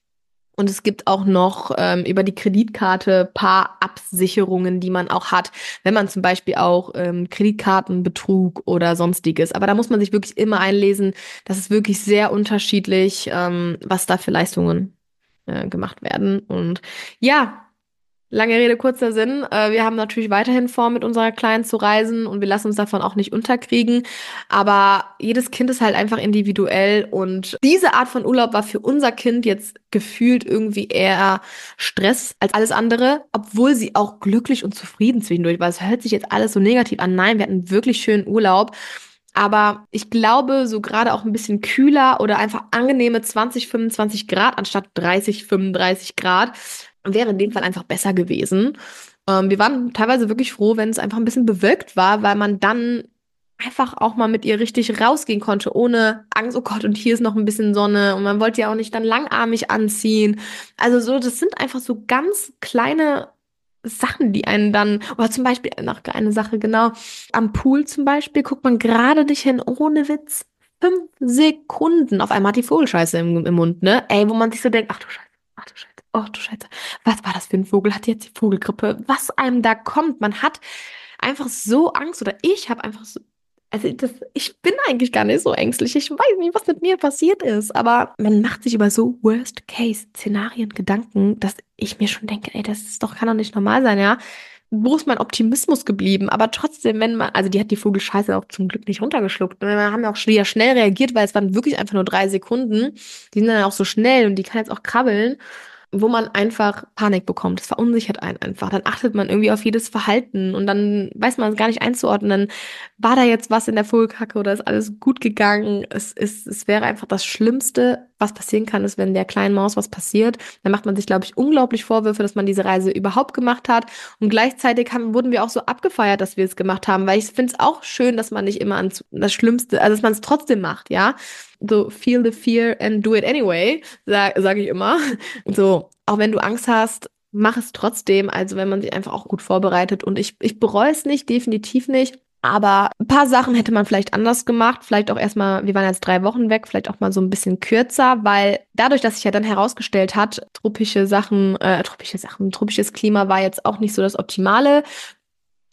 Speaker 1: Und es gibt auch noch ähm, über die Kreditkarte paar Absicherungen, die man auch hat, wenn man zum Beispiel auch ähm, Kreditkartenbetrug oder sonstiges. Aber da muss man sich wirklich immer einlesen. Das ist wirklich sehr unterschiedlich, ähm, was da für Leistungen äh, gemacht werden. Und ja. Lange Rede, kurzer Sinn. Äh, wir haben natürlich weiterhin vor, mit unserer Kleinen zu reisen und wir lassen uns davon auch nicht unterkriegen. Aber jedes Kind ist halt einfach individuell und diese Art von Urlaub war für unser Kind jetzt gefühlt irgendwie eher Stress als alles andere, obwohl sie auch glücklich und zufrieden zwischendurch war. Es hört sich jetzt alles so negativ an. Nein, wir hatten einen wirklich schönen Urlaub. Aber ich glaube, so gerade auch ein bisschen kühler oder einfach angenehme zwanzig, fünfundzwanzig Grad anstatt dreißig, fünfunddreißig Grad wäre in dem Fall einfach besser gewesen. Ähm, wir waren teilweise wirklich froh, wenn es einfach ein bisschen bewölkt war, weil man dann einfach auch mal mit ihr richtig rausgehen konnte, ohne Angst, oh Gott, und hier ist noch ein bisschen Sonne und man wollte ja auch nicht dann langarmig anziehen. Also so, das sind einfach so ganz kleine Sachen, die einen dann, oder zum Beispiel noch eine Sache, genau, am Pool zum Beispiel, guckt man gerade nicht hin, ohne Witz, fünf Sekunden, auf einmal hat die Vogelscheiße im, im Mund, ne? Ey, wo man sich so denkt, ach du Scheiße, ach du Scheiße. Oh du Scheiße, was war das für ein Vogel? Hat jetzt die Vogelgrippe? Was einem da kommt? Man hat einfach so Angst oder ich habe einfach so, also das, ich bin eigentlich gar nicht so ängstlich. Ich weiß nicht, was mit mir passiert ist, aber man macht sich über so Worst-Case-Szenarien Gedanken, dass ich mir schon denke, ey, das ist doch, kann doch nicht normal sein, ja. Wo ist mein Optimismus geblieben? Aber trotzdem, wenn man, also die hat die Vogelscheiße auch zum Glück nicht runtergeschluckt. Wir haben ja auch wieder schnell reagiert, weil es waren wirklich einfach nur drei Sekunden. Die sind dann auch so schnell und die kann jetzt auch krabbeln, wo man einfach Panik bekommt. Das verunsichert einen einfach. Dann achtet man irgendwie auf jedes Verhalten und dann weiß man es gar nicht einzuordnen. War da jetzt was in der Vogelkacke oder ist alles gut gegangen? Es ist, es wäre einfach das Schlimmste, was passieren kann, ist, wenn der kleinen Maus was passiert. Dann macht man sich, glaube ich, unglaublich Vorwürfe, dass man diese Reise überhaupt gemacht hat. Und gleichzeitig haben, wurden wir auch so abgefeiert, dass wir es gemacht haben, weil ich finde es auch schön, dass man nicht immer an das Schlimmste, also dass man es trotzdem macht, ja. So, feel the fear and do it anyway, sage sag ich immer. So, auch wenn du Angst hast, mach es trotzdem. Also wenn man sich einfach auch gut vorbereitet. Und ich, ich bereue es nicht, definitiv nicht. Aber ein paar Sachen hätte man vielleicht anders gemacht. Vielleicht auch erstmal, wir waren jetzt drei Wochen weg, vielleicht auch mal so ein bisschen kürzer, weil dadurch, dass sich ja dann herausgestellt hat, tropische Sachen, äh, tropische Sachen, tropisches Klima war jetzt auch nicht so das Optimale.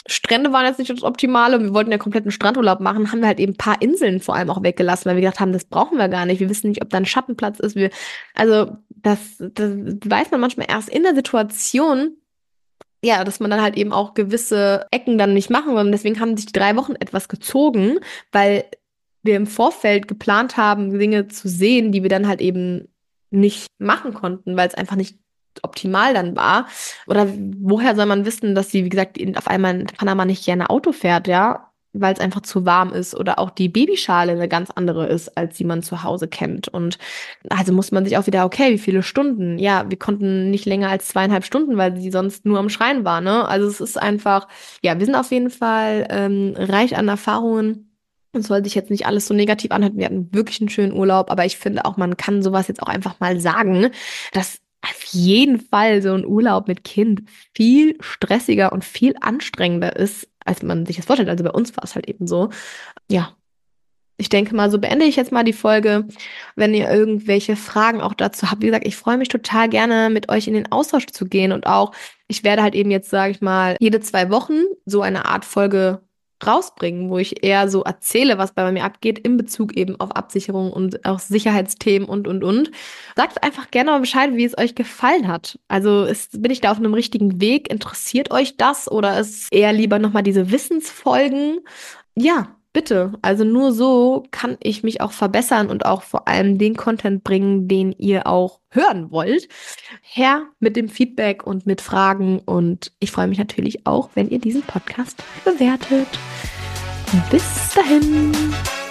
Speaker 1: Strände waren jetzt nicht das Optimale und wir wollten ja kompletten Strandurlaub machen, haben wir halt eben ein paar Inseln vor allem auch weggelassen, weil wir gedacht haben, das brauchen wir gar nicht. Wir wissen nicht, ob da ein Schattenplatz ist. Wir, also das, das weiß man manchmal erst in der Situation, ja, dass man dann halt eben auch gewisse Ecken dann nicht machen will. Und deswegen haben sich die drei Wochen etwas gezogen, weil wir im Vorfeld geplant haben, Dinge zu sehen, die wir dann halt eben nicht machen konnten, weil es einfach nicht optimal dann war. Oder woher soll man wissen, dass sie, wie gesagt, in, auf einmal in Panama nicht gerne Auto fährt, ja? Weil es einfach zu warm ist oder auch die Babyschale eine ganz andere ist, als die man zu Hause kennt. Und also muss man sich auch wieder, okay, wie viele Stunden? Ja, wir konnten nicht länger als zweieinhalb Stunden, weil sie sonst nur am Schreien war, ne? Also es ist einfach, ja, wir sind auf jeden Fall ähm, reich an Erfahrungen. Es soll sich jetzt nicht alles so negativ anhören. Wir hatten wirklich einen schönen Urlaub, aber ich finde auch, man kann sowas jetzt auch einfach mal sagen, dass auf jeden Fall so ein Urlaub mit Kind viel stressiger und viel anstrengender ist, als man sich das vorstellt. Also bei uns war es halt eben so. Ja, ich denke mal, so beende ich jetzt mal die Folge. Wenn ihr irgendwelche Fragen auch dazu habt, wie gesagt, ich freue mich total gerne, mit euch in den Austausch zu gehen und auch, ich werde halt eben jetzt, sage ich mal, jede zwei Wochen so eine Art Folge rausbringen, wo ich eher so erzähle, was bei mir abgeht, in Bezug eben auf Absicherung und auch Sicherheitsthemen und, und, und. Sagt einfach gerne mal Bescheid, wie es euch gefallen hat. Also ist, bin ich da auf einem richtigen Weg? Interessiert euch das oder ist eher lieber nochmal diese Wissensfolgen? Ja, bitte. Also nur so kann ich mich auch verbessern und auch vor allem den Content bringen, den ihr auch hören wollt. Her mit dem Feedback und mit Fragen. Und ich freue mich natürlich auch, wenn ihr diesen Podcast bewertet. Bis dahin.